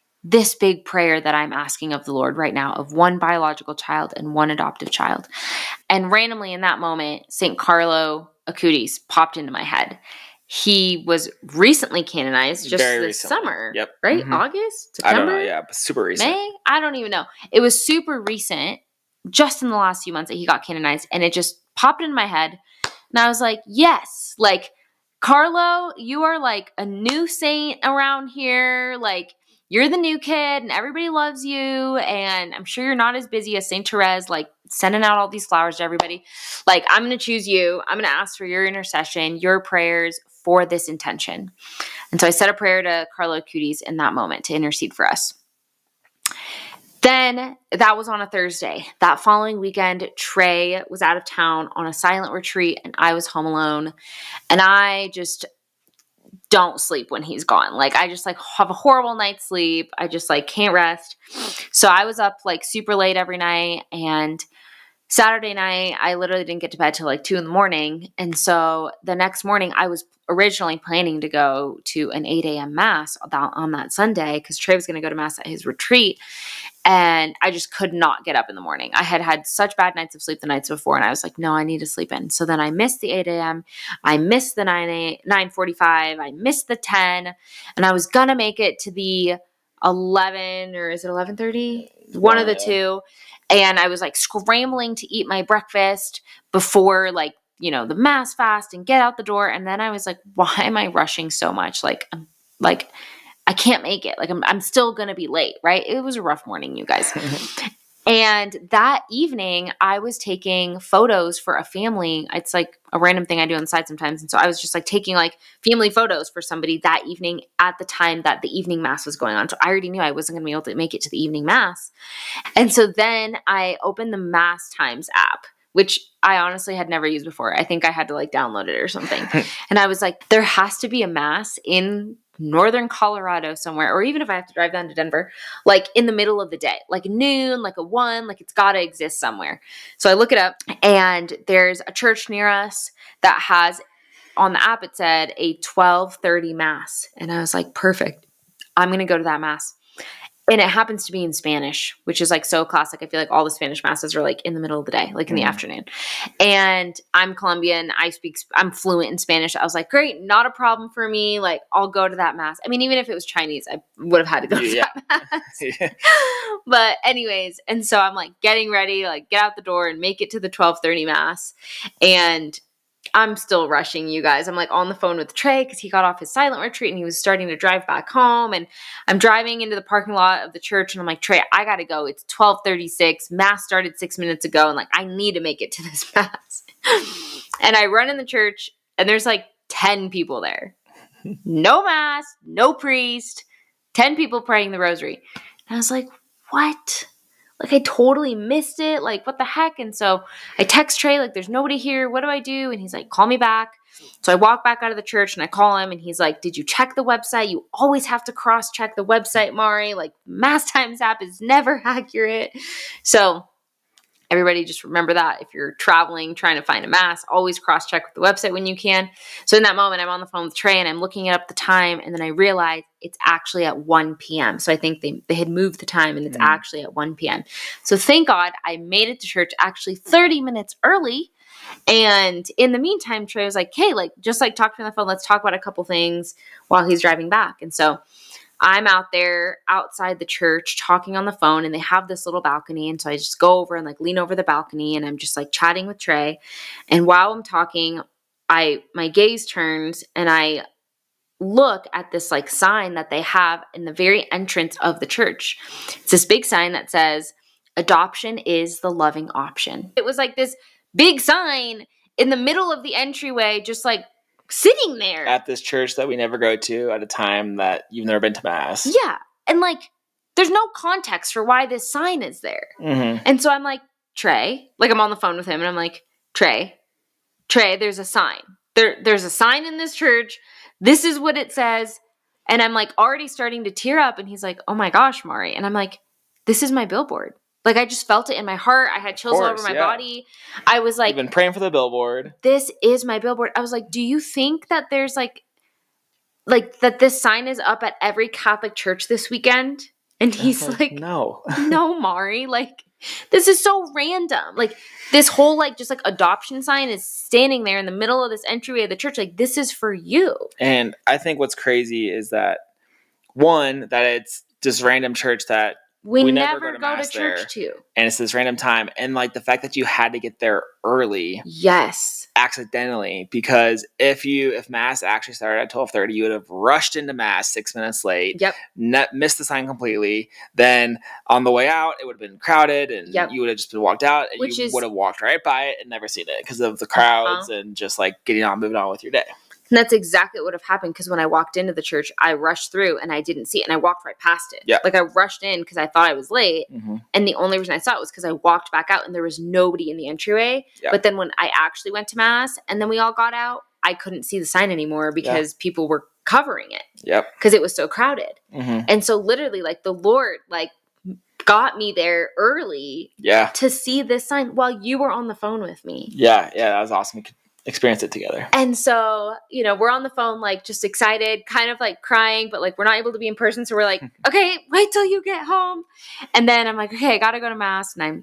big prayer that I'm asking of the Lord right now, of one biological child and one adoptive child? And randomly in that moment, St. Carlo Acutis popped into my head. He was recently canonized just this summer, right? Mm-hmm. August, September? I don't know, yeah, super recent. May? I don't even know. It was super recent, just in the last few months that he got canonized, and it just popped into my head. And I was like, yes, like, Carlo, you are like a new saint around here. Like, you're the new kid and everybody loves you. And I'm sure you're not as busy as Saint Therese, like sending out all these flowers to everybody. Like, I'm going to choose you. I'm going to ask for your intercession, your prayers for this intention. And so I said a prayer to Carlo Acutis in that moment to intercede for us. Then that was on a Thursday. That following weekend, Trey was out of town on a silent retreat and I was home alone. And I just don't sleep when he's gone. Like, I just like have a horrible night's sleep. I just like can't rest. So I was up like super late every night, and Saturday night, I literally didn't get to bed till like 2 a.m. And so the next morning, I was originally planning to go to an 8 a.m. mass on that Sunday because Trey was going to go to mass at his retreat. And I just could not get up in the morning. I had had such bad nights of sleep the nights before. And I was like, no, I need to sleep in. So then I missed the 8 a.m. I missed the 9:45. I missed the 10. And I was going to make it to the 11, or is it 11:30? One of the two. And I was like scrambling to eat my breakfast before like, the mass fast and get out the door. And then I was like, why am I rushing so much? Like, I can't make it. Like, I'm still going to be late, right? It was a rough morning, you guys. And that evening I was taking photos for a family. It's like a random thing I do on the side sometimes. And so I was just like taking like family photos for somebody that evening at the time that the evening mass was going on. So I already knew I wasn't going to be able to make it to the evening mass. And so then I opened the Mass Times app, which I honestly had never used before. I think I had to like download it or something. And I was like, there has to be a mass in northern Colorado somewhere, or even if I have to drive down to Denver, like in the middle of the day, like noon, like a 1, like it's got to exist somewhere. So I look it up, and there's a church near us that has, on the app, it said a 12:30 mass. And I was like, perfect. I'm going to go to that mass. And it happens to be in Spanish, which is like so classic. I feel like all the Spanish masses are like in the middle of the day, like in the afternoon. And I'm Colombian. I'm fluent in Spanish. I was like, great, not a problem for me. Like, I'll go to that mass. I mean, even if it was Chinese, I would have had to go to that mass. But anyways, and so I'm like getting ready, like get out the door and make it to the 12:30 mass. And I'm still rushing, you guys. I'm like on the phone with Trey because he got off his silent retreat and he was starting to drive back home. And I'm driving into the parking lot of the church and I'm like, Trey, I got to go. It's 12:36. Mass started 6 minutes ago. And like, I need to make it to this mass. And I run in the church and there's like 10 people there. No mass, no priest, 10 people praying the rosary. And I was like, what? Like, I totally missed it. Like, what the heck? And so I text Trey, like, there's nobody here. What do I do? And he's like, call me back. So I walk back out of the church and I call him and he's like, did you check the website? You always have to cross-check the website, Mari. Like, Mass Times app is never accurate. So everybody just remember that. If you're traveling, trying to find a mass, always cross-check with the website when you can. So in that moment, I'm on the phone with Trey and I'm looking up the time and then I realize it's actually at 1 p.m. So I think they had moved the time and it's actually at 1 p.m. So thank God I made it to church actually 30 minutes early. And in the meantime, Trey was like, hey, like, just like talk to me on the phone. Let's talk about a couple things while he's driving back. And so I'm out there outside the church talking on the phone and they have this little balcony. And so I just go over and like lean over the balcony and I'm just like chatting with Trey. And while I'm talking, my gaze turns and I look at this like sign that they have in the very entrance of the church. It's this big sign that says, adoption is the loving option. It was like this big sign in the middle of the entryway, just like sitting there. At this church that we never go to at a time that you've never been to mass. Yeah. And like, there's no context for why this sign is there. Mm-hmm. And so I'm like, Trey, like I'm on the phone with him and I'm like, Trey, there's a sign. There's a sign in this church. This is what it says. And I'm like already starting to tear up. And he's like, oh my gosh, Mari. And I'm like, this is my billboard. Like I just felt it in my heart. I had chills all over my body. I was like, you've been praying for the billboard. This is my billboard. I was like, do you think that there's like that this sign is up at every Catholic church this weekend? And he's like, no, Mari, like this is so random. Like this whole like just like adoption sign is standing there in the middle of this entryway of the church. Like this is for you. And I think what's crazy is that one, that it's just random church that we never go to church there, to. And it's this random time. And like the fact that you had to get there early. Yes. Accidentally. Because if mass actually started at 12:30, you would have rushed into mass 6 minutes late. Yep. Missed the sign completely. Then on the way out, it would have been crowded and you would have just been walked out. And you would have walked right by it and never seen it because of the crowds and just like moving on with your day. And that's exactly what would have happened because when I walked into the church, I rushed through and I didn't see it and I walked right past it. Yep. Like I rushed in because I thought I was late. Mm-hmm. And the only reason I saw it was because I walked back out and there was nobody in the entryway. Yep. But then when I actually went to mass and then we all got out, I couldn't see the sign anymore because people were covering it. Yep. Because it was so crowded. Mm-hmm. And so literally like the Lord like got me there early to see this sign while you were on the phone with me. Yeah. Yeah. That was awesome. We could experience it together. And so, we're on the phone, like just excited, kind of like crying, but like we're not able to be in person. So we're like, okay, wait till you get home. And then I'm like, okay, I got to go to mass. And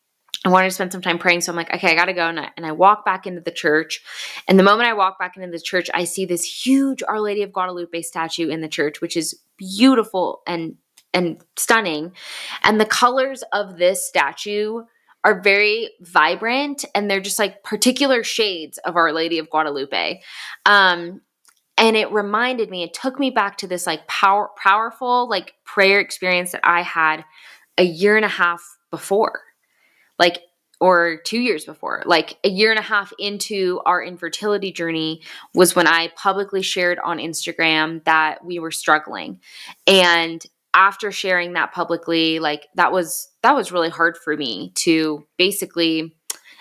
I wanted to spend some time praying. So I'm like, okay, I got to go. And I walk back into the church. And the moment I walk back into the church, I see this huge Our Lady of Guadalupe statue in the church, which is beautiful and stunning. And the colors of this statue are very vibrant and they're just like particular shades of Our Lady of Guadalupe. And it reminded me, it took me back to this like powerful like prayer experience that I had a year and a half before, like, or 2 years before, like a year and a half into our infertility journey was when I publicly shared on Instagram that we were struggling. And after sharing that publicly, like that was really hard for me to basically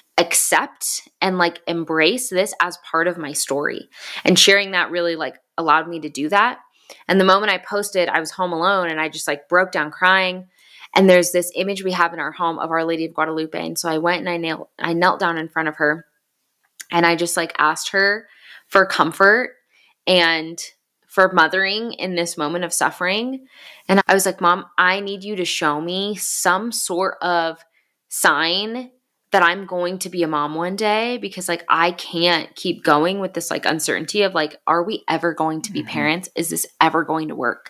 accept and like embrace this as part of my story. And sharing that really like allowed me to do that. And the moment I posted, I was home alone and I just like broke down crying. And there's this image we have in our home of Our Lady of Guadalupe. And so I went and I knelt down in front of her and I just like asked her for comfort and for mothering in this moment of suffering. And I was like, Mom, I need you to show me some sort of sign that I'm going to be a mom one day, because like I can't keep going with this like uncertainty of like, are we ever going to be parents? Is this ever going to work?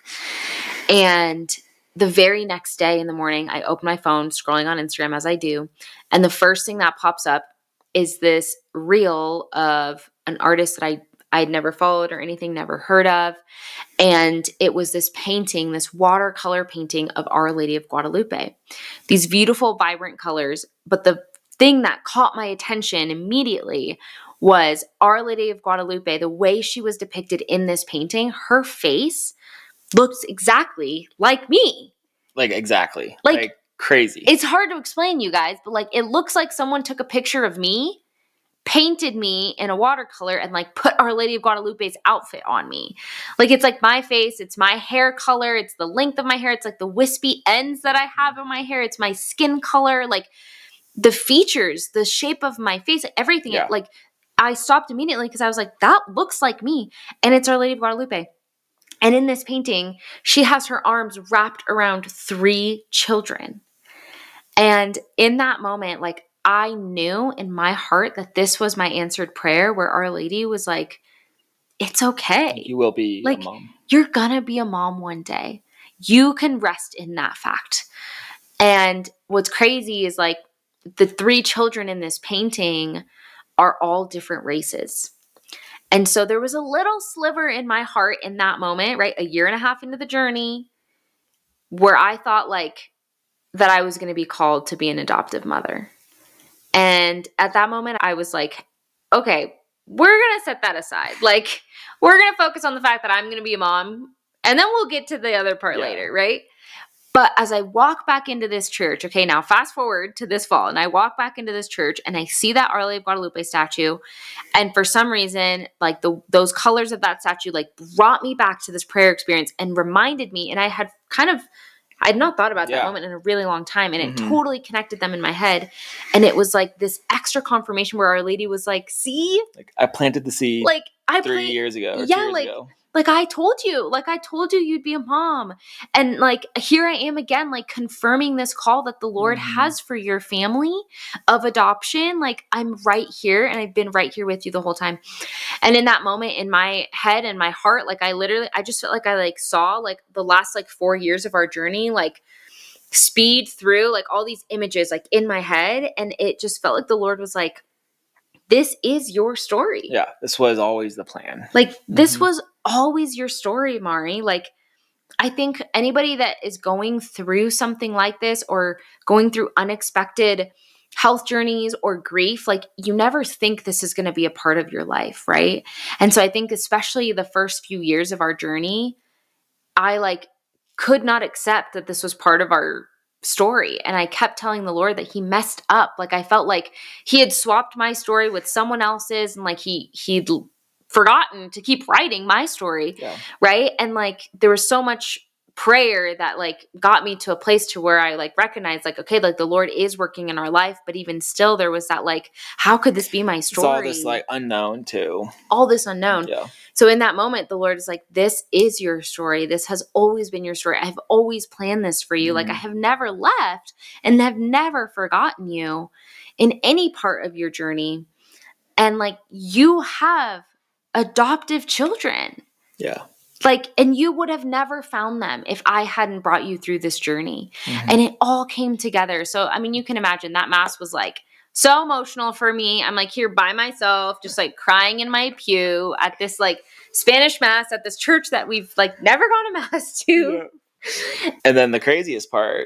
And the very next day in the morning, I open my phone, scrolling on Instagram as I do, and the first thing that pops up is this reel of an artist that I'd never followed or anything, never heard of. And it was this painting, this watercolor painting of Our Lady of Guadalupe. These beautiful, vibrant colors. But the thing that caught my attention immediately was Our Lady of Guadalupe, the way she was depicted in this painting, her face looks exactly like me. Like exactly. Like crazy. It's hard to explain, you guys, but like it looks like someone took a picture of me, painted me in a watercolor, and like put Our Lady of Guadalupe's outfit on me. Like it's like my face, it's my hair color, it's the length of my hair, it's like the wispy ends that I have in my hair, it's my skin color, like the features, the shape of my face, everything. Yeah. Like I stopped immediately because I was like, that looks like me. And it's Our Lady of Guadalupe. And in this painting, she has her arms wrapped around 3 children. And in that moment, like I knew in my heart that this was my answered prayer, where Our Lady was like, it's okay. You will be like, a mom. You're gonna be a mom one day. You can rest in that fact. And what's crazy is like the 3 children in this painting are all different races. And so there was a little sliver in my heart in that moment, right? A year and a half into the journey, where I thought like that I was going to be called to be an adoptive mother. And at that moment, I was like, okay, we're going to set that aside. Like, we're going to focus on the fact that I'm going to be a mom, and then we'll get to the other part later, right? But as I walk back into this church, okay, now fast forward to this fall, and I walk back into this church and I see that Our Lady of Guadalupe statue. And for some reason, like those colors of that statue, like brought me back to this prayer experience and reminded me. And I had not thought about that moment in a really long time. And it totally connected them in my head. And it was like this extra confirmation where Our Lady was like, see? Like I planted the seed like 3 years ago or 2 years ago. Like I told you you'd be a mom. And like, here I am again, like confirming this call that the Lord has for your family of adoption. Like I'm right here, and I've been right here with you the whole time. And in that moment, in my head and my heart, like I just felt like I like saw like the last like 4 years of our journey, like speed through like all these images like in my head. And it just felt like the Lord was like, this is your story. Yeah, this was always the plan. Like this was always your story, Mari. Like I think anybody that is going through something like this, or going through unexpected health journeys or grief, like you never think this is going to be a part of your life, right? And so I think especially the first few years of our journey, I like could not accept that this was part of our story. And I kept telling the Lord that he messed up. Like I felt like he had swapped my story with someone else's, and like he'd forgotten to keep writing my story. Yeah. Right. And like there was so much prayer that like got me to a place to where I like recognized like, okay, like the Lord is working in our life, but even still there was that like, how could this be my story? It's all this like unknown too. All this unknown. Yeah. So in that moment, the Lord is like, this is your story. This has always been your story. I've always planned this for you. Like I have never left and have never forgotten you in any part of your journey. And like you have adoptive children. Yeah. Like, and you would have never found them if I hadn't brought you through this journey. And it all came together. So, I mean, you can imagine that mass was like so emotional for me. I'm like here by myself, just like crying in my pew at this like Spanish mass at this church that we've like never gone to mass to. Yeah. And then the craziest part,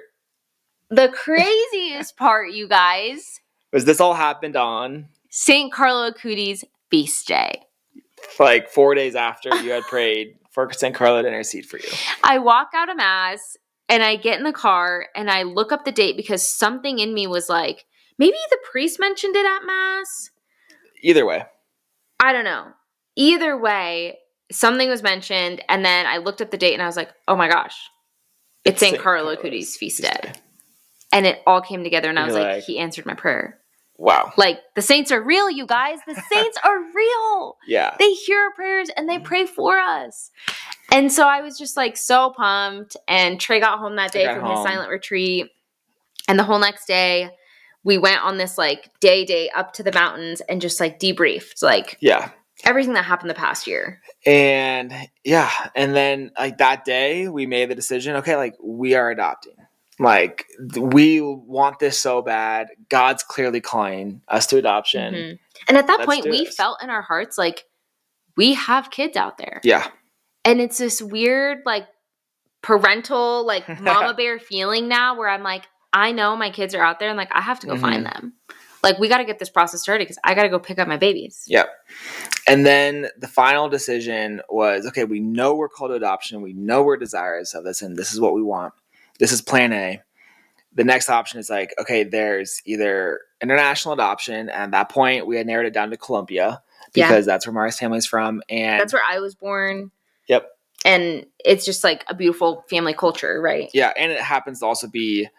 you guys, was this all happened on St. Carlo Acuti's feast day. Like 4 days after you had prayed for St. Carlo to intercede for you. I walk out of mass and I get in the car and I look up the date because something in me was like, maybe the priest mentioned it at mass. Either way. I don't know. Either way, something was mentioned, and then I looked at the date and I was like, oh my gosh, it's St. Carlo Acutis feast day. And it all came together, and I was like, he answered my prayer. Wow. Like, the saints are real, you guys. The saints are real. Yeah. They hear our prayers and they pray for us. And so I was just like so pumped. And Trey got home that day from his silent retreat. And the whole next day, we went on this like day up to the mountains and just like debriefed like everything that happened the past year. And and then like that day we made the decision, okay, like we are adopting. Like we want this so bad. God's clearly calling us to adoption. Mm-hmm. And at that point we felt in our hearts like we have kids out there. Yeah. And it's this weird like parental like mama bear feeling now where I'm like, I know my kids are out there and like I have to go find them. Like we got to get this process started because I got to go pick up my babies. Yep. And then the final decision was, okay, we know we're called to adoption. We know we're desirous of this and this is what we want. This is plan A. The next option is like, okay, there's either international adoption. And at that point, we had narrowed it down to Colombia because that's where Mari's family's from. And that's where I was born. Yep. And it's just like a beautiful family culture, right? Yeah. And it happens to also be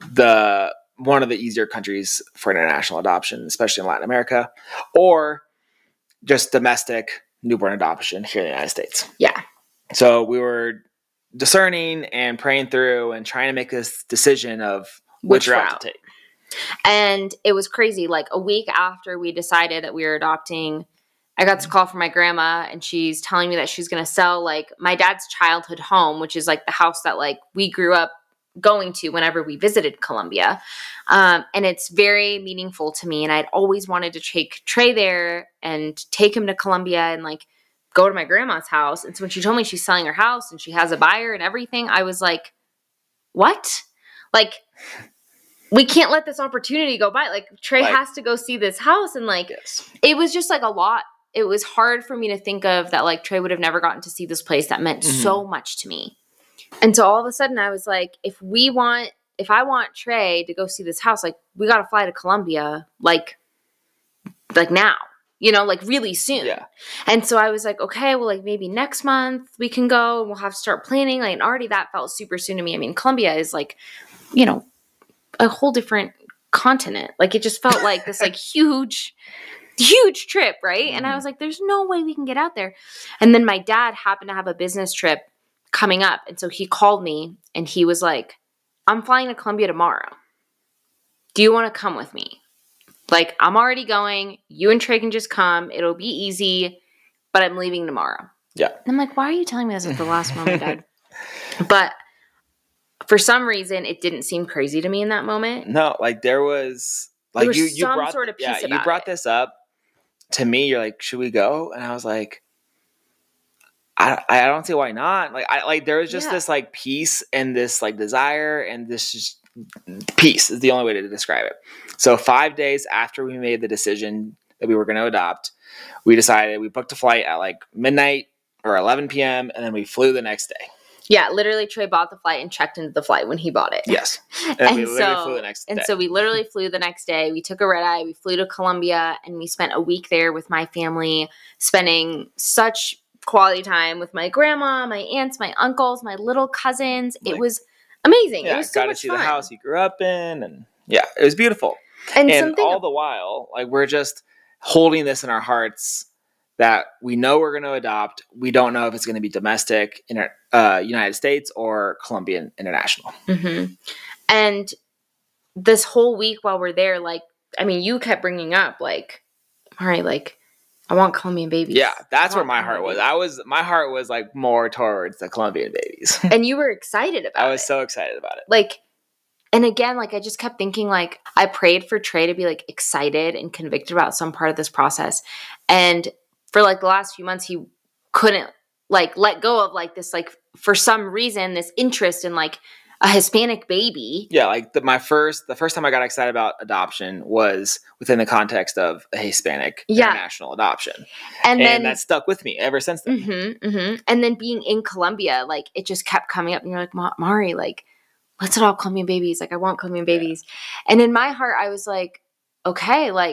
one of the easier countries for international adoption, especially in Latin America, or just domestic newborn adoption here in the United States. Yeah. So we were discerning and praying through and trying to make this decision of which route to take. And it was crazy. Like a week after we decided that we were adopting, I got this call from my grandma and she's telling me that she's going to sell like my dad's childhood home, which is like the house that like we grew up going to whenever we visited Colombia. And it's very meaningful to me. And I'd always wanted to take Trey there and take him to Colombia and like go to my grandma's house. And so when she told me she's selling her house and she has a buyer and everything, I was like, what? Like, we can't let this opportunity go by. Like, Trey has to go see this house. And like, it was just like a lot. It was hard for me to think of that like Trey would have never gotten to see this place that meant so much to me. And so all of a sudden I was like, if I want Trey to go see this house, like we got to fly to Colombia, like now. You know, like really soon. Yeah. And so I was like, okay, well, like maybe next month we can go and we'll have to start planning. Like, and already that felt super soon to me. I mean, Colombia is like, you know, a whole different continent. Like it just felt like this like huge trip, right? And I was like, there's no way we can get out there. And then my dad happened to have a business trip coming up. And so he called me and he was like, I'm flying to Colombia tomorrow. Do you want to come with me? Like, I'm already going. You and Trey can just come. It'll be easy, but I'm leaving tomorrow. Yeah. And I'm like, why are you telling me this at the last moment, Dad? But for some reason, it didn't seem crazy to me in that moment. No, like there was you some brought sort of peace about you brought this up to me. You're like, should we go? And I was like, I don't see why not. Like there was just this like peace and this like desire and this just peace is the only way to describe it. So 5 days after we made the decision that we were going to adopt, we booked a flight at like midnight or 11 p.m. and then we flew the next day. Yeah, literally Trey bought the flight and checked into the flight when he bought it. Yes. And we literally flew the next day. And so we literally flew the next day. We took a red eye. We flew to Colombia and we spent a week there with my family, spending such quality time with my grandma, my aunts, my uncles, my little cousins. It was amazing. Yeah, it was so got much to see fun. the house he grew up in, and yeah, it was beautiful. And all the while, like we're just holding this in our hearts that we know we're going to adopt. We don't know if it's going to be domestic in United States or Colombian international. Mm-hmm. And this whole week while we're there, like, I mean, you kept bringing up like, all right, like, I want Colombian babies. Yeah, that's where my heart was. My heart was like more towards the Colombian babies. And you were excited about it. I was so excited about it. Like, and again, like I just kept thinking like, I prayed for Trey to be like excited and convicted about some part of this process. And for like the last few months, he couldn't like let go of like this, like for some reason, this interest in like a Hispanic baby. Yeah, like the first time I got excited about adoption was within the context of a Hispanic international adoption. And then that stuck with me ever since then. Mm-hmm, mm-hmm. And then being in Colombia, like it just kept coming up and you're like, Mari, like, let's adopt Colombian babies. Like I want Colombian babies. And in my heart, I was like, okay, like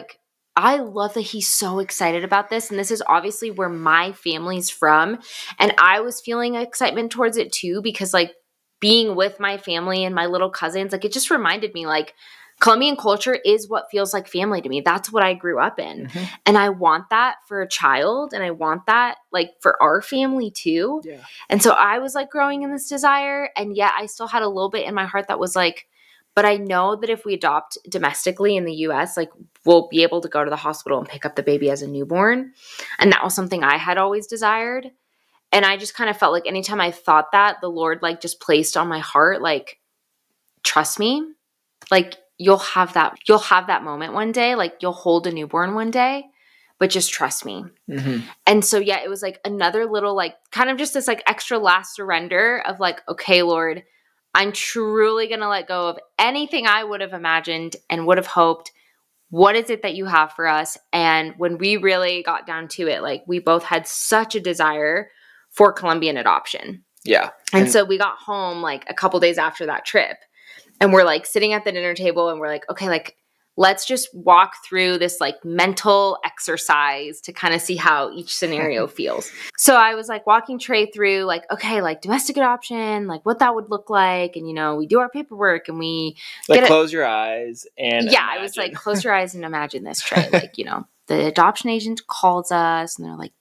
I love that he's so excited about this. And this is obviously where my family's from. And I was feeling excitement towards it too, because like being with my family and my little cousins, like it just reminded me like Colombian culture is what feels like family to me. That's what I grew up in. Mm-hmm. And I want that for a child. And I want that like for our family too. Yeah. And so I was like growing in this desire. And yet I still had a little bit in my heart that was like, but I know that if we adopt domestically in the US, like we'll be able to go to the hospital and pick up the baby as a newborn. And that was something I had always desired. And I just kind of felt like anytime I thought that, the Lord like just placed on my heart, like, trust me, like you'll have that moment one day, like you'll hold a newborn one day, but just trust me. Mm-hmm. And so, yeah, it was like another little, like kind of just this like extra last surrender of like, okay, Lord, I'm truly going to let go of anything I would have imagined and would have hoped. What is it that you have for us? And when we really got down to it, like we both had such a desire for Colombian adoption. Yeah. And so we got home like a couple days after that trip and we're like sitting at the dinner table and we're like, okay, like let's just walk through this like mental exercise to kind of see how each scenario feels. So I was like walking Trey through like, okay, like domestic adoption, like what that would look like. And, you know, we do our paperwork and we like close your eyes and yeah, imagine. I was like, close your eyes and imagine this, Trey. Like, you know, the adoption agent calls us and they're like,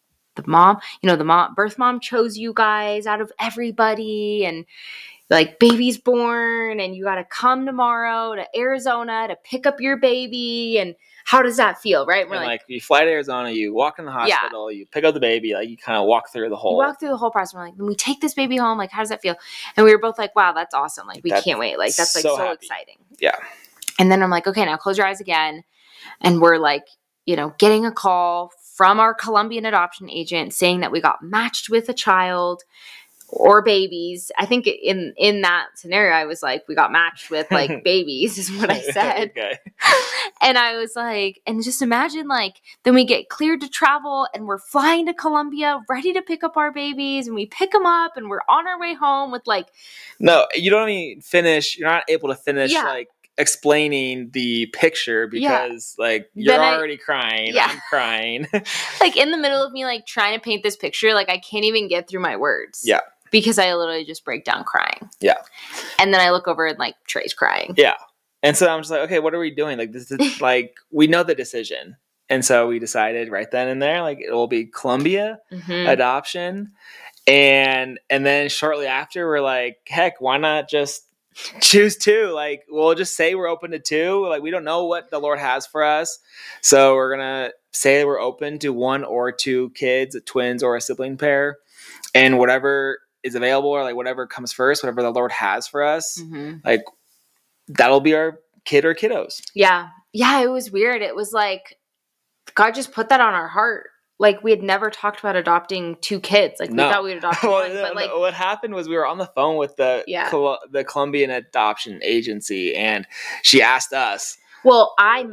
birth mom chose you guys out of everybody and like baby's born and you got to come tomorrow to Arizona to pick up your baby. And how does that feel? Right. We're like, you fly to Arizona, you walk in the hospital, you pick up the baby, like you kind of walk through the whole process. We're like, when we take this baby home, like, how does that feel? And we were both like, wow, that's awesome. Like, we can't wait. Like, that's like so exciting. Yeah. And then I'm like, okay, now close your eyes again. And we're like, you know, getting a call from our Colombian adoption agent saying that we got matched with a child or babies. I think in that scenario, I was like, we got matched with like babies is what I said. Okay. And I was like, and just imagine like, then we get cleared to travel and we're flying to Colombia, ready to pick up our babies and we pick them up and we're on our way home with like. No, you don't even finish. You're not able to finish like explaining the picture because like you're already crying. I'm crying. Like in the middle of me like trying to paint this picture, like I can't even get through my words. Yeah. Because I literally just break down crying. Yeah. And then I look over and like Trey's crying. Yeah. And so I'm just like, okay, what are we doing? Like this is like, we know the decision. And so we decided right then and there, like it will be Colombia adoption. And then shortly after we're like, heck, why not just choose two? Like, we'll just say we're open to two. Like, we don't know what the Lord has for us. So we're going to say we're open to one or two kids, twins or a sibling pair. And whatever is available or like whatever comes first, whatever the Lord has for us, like that'll be our kid or kiddos. Yeah. Yeah. It was weird. It was like, God just put that on our heart. Like we had never talked about adopting two kids. Like we thought we'd adopt one. But like what happened was we were on the phone with the Colombian adoption agency and she asked us. Well, I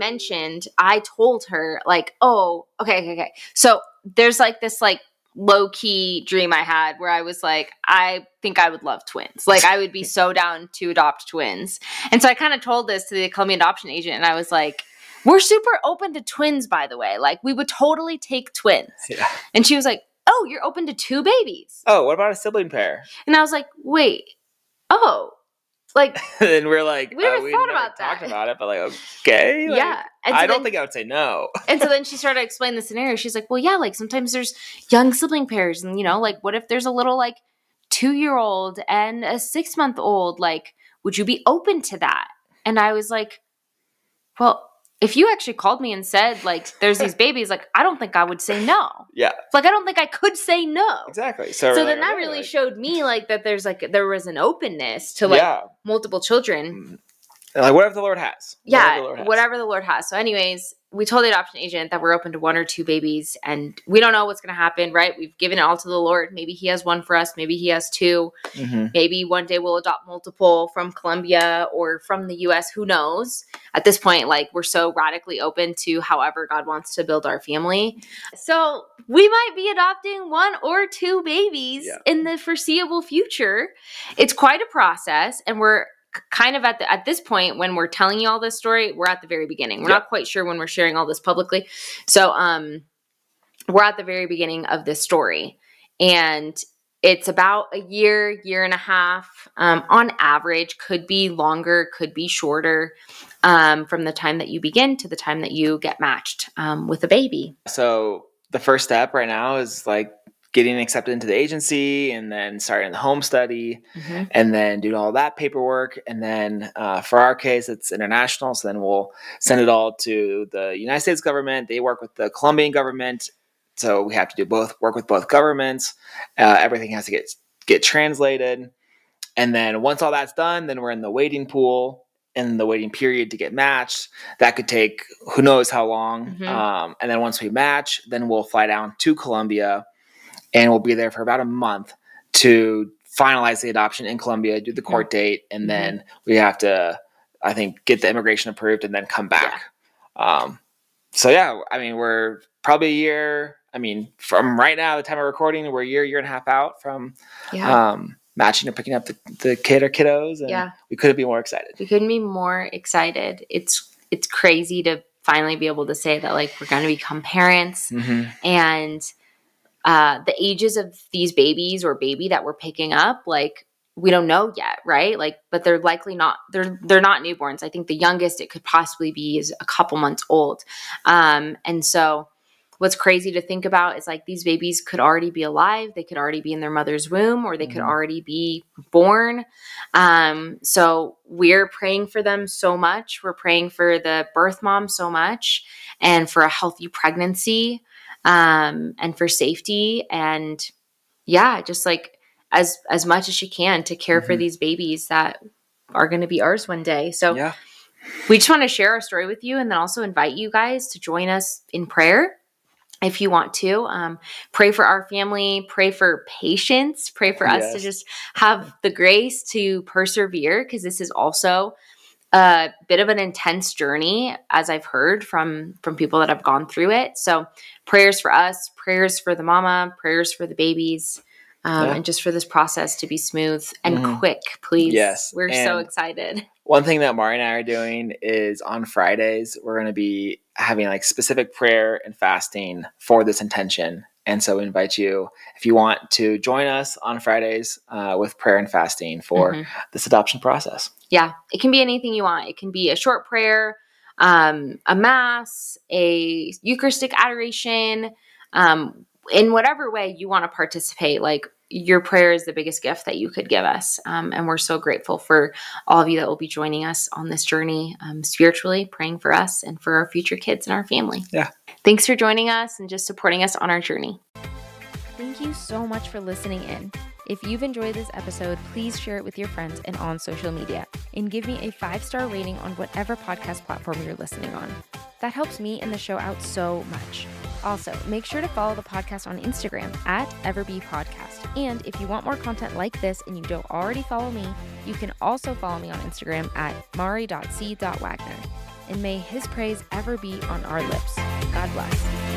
told her like, oh, okay. So there's like this like low-key dream I had where I was like, I think I would love twins. Like I would be so down to adopt twins. And so I kind of told this to the Colombian adoption agent and I was like, we're super open to twins, by the way. Like we would totally take twins. Yeah. And she was like, oh, you're open to two babies. Oh, what about a sibling pair? And I was like, wait, oh. Like, and we're like, we never thought about that. Talked about it, but like, okay. Like, yeah. And so I don't think I would say no. And so then she started explaining the scenario. She's like, well, yeah, like sometimes there's young sibling pairs. And, you know, like what if there's a little like 2-year-old and a 6-month-old? Like, would you be open to that? And I was like, well, if you actually called me and said, like, there's these babies, like, I don't think I would say no. Yeah. Like, I don't think I could say no. Exactly. So then that really showed me, like, that there was an openness to, like, multiple children. And like, whatever the Lord has. Whatever the Lord has. So anyways, we told the adoption agent that we're open to 1 or 2 babies, and we don't know what's going to happen, right? We've given it all to the Lord. Maybe he has 1 for us. Maybe he has 2. Mm-hmm. Maybe one day we'll adopt multiple from Colombia or from the U.S. Who knows? At this point, like, we're so radically open to however God wants to build our family. So we might be adopting 1 or 2 babies in the foreseeable future. It's quite a process, and we're kind of at this point when we're telling you all this story, we're at the very beginning. We're not quite sure when we're sharing all this publicly. So we're at the very beginning of this story. And it's about a year and a half on average, could be longer, could be shorter, from the time that you begin to the time that you get matched with a baby. So the first step right now is like getting accepted into the agency and then starting the home study and then doing all that paperwork. And then for our case, it's international. So then we'll send it all to the United States government. They work with the Colombian government. So we have to do work with both governments. Everything has to get translated. And then once all that's done, then we're in the waiting pool, in the waiting period to get matched. That could take who knows how long. And then once we match, then we'll fly down to Colombia and we'll be there for about a month to finalize the adoption in Colombia, do the court date, and then we have to, I think, get the immigration approved and then come back. So yeah, I mean, we're probably a year. I mean, from right now, the time of recording, we're a year and a half out from matching or picking up the kid or kiddos. And we couldn't be more excited. We couldn't be more excited. It's crazy to finally be able to say that, like, we're going to become parents. And the ages of these babies or baby that we're picking up, like, we don't know yet, right? Like, but they're likely not, they're not newborns. I think the youngest it could possibly be is a couple months old. And so what's crazy to think about is, like, these babies could already be alive. They could already be in their mother's womb, or they could already be born. So we're praying for them so much. We're praying for the birth mom so much, and for a healthy pregnancy, and for safety. And just like as much as she can to care for these babies that are going to be ours one day. So we just want to share our story with you, and then also invite you guys to join us in prayer. If you want to, pray for our family, pray for patience, pray for us to just have the grace to persevere, because this is also a bit of an intense journey, as I've heard from people that have gone through it. So prayers for us, prayers for the mama, prayers for the babies, and just for this process to be smooth and quick, please. Yes. We're so excited. One thing that Mari and I are doing is on Fridays, we're going to be having like specific prayer and fasting for this intention. And so we invite you, if you want to join us on Fridays with prayer and fasting for this adoption process. Yeah. It can be anything you want. It can be a short prayer, a mass, a Eucharistic adoration, in whatever way you want to participate. Like, your prayer is the biggest gift that you could give us. And we're so grateful for all of you that will be joining us on this journey, spiritually, praying for us and for our future kids and our family. Yeah. Thanks for joining us and just supporting us on our journey. Thank you so much for listening in. If you've enjoyed this episode, please share it with your friends and on social media, and give me a 5-star rating on whatever podcast platform you're listening on. That helps me and the show out so much. Also, make sure to follow the podcast on Instagram at EverBePodcast. And if you want more content like this and you don't already follow me, you can also follow me on Instagram at mari.c.wagner. And may his praise ever be on our lips. God bless.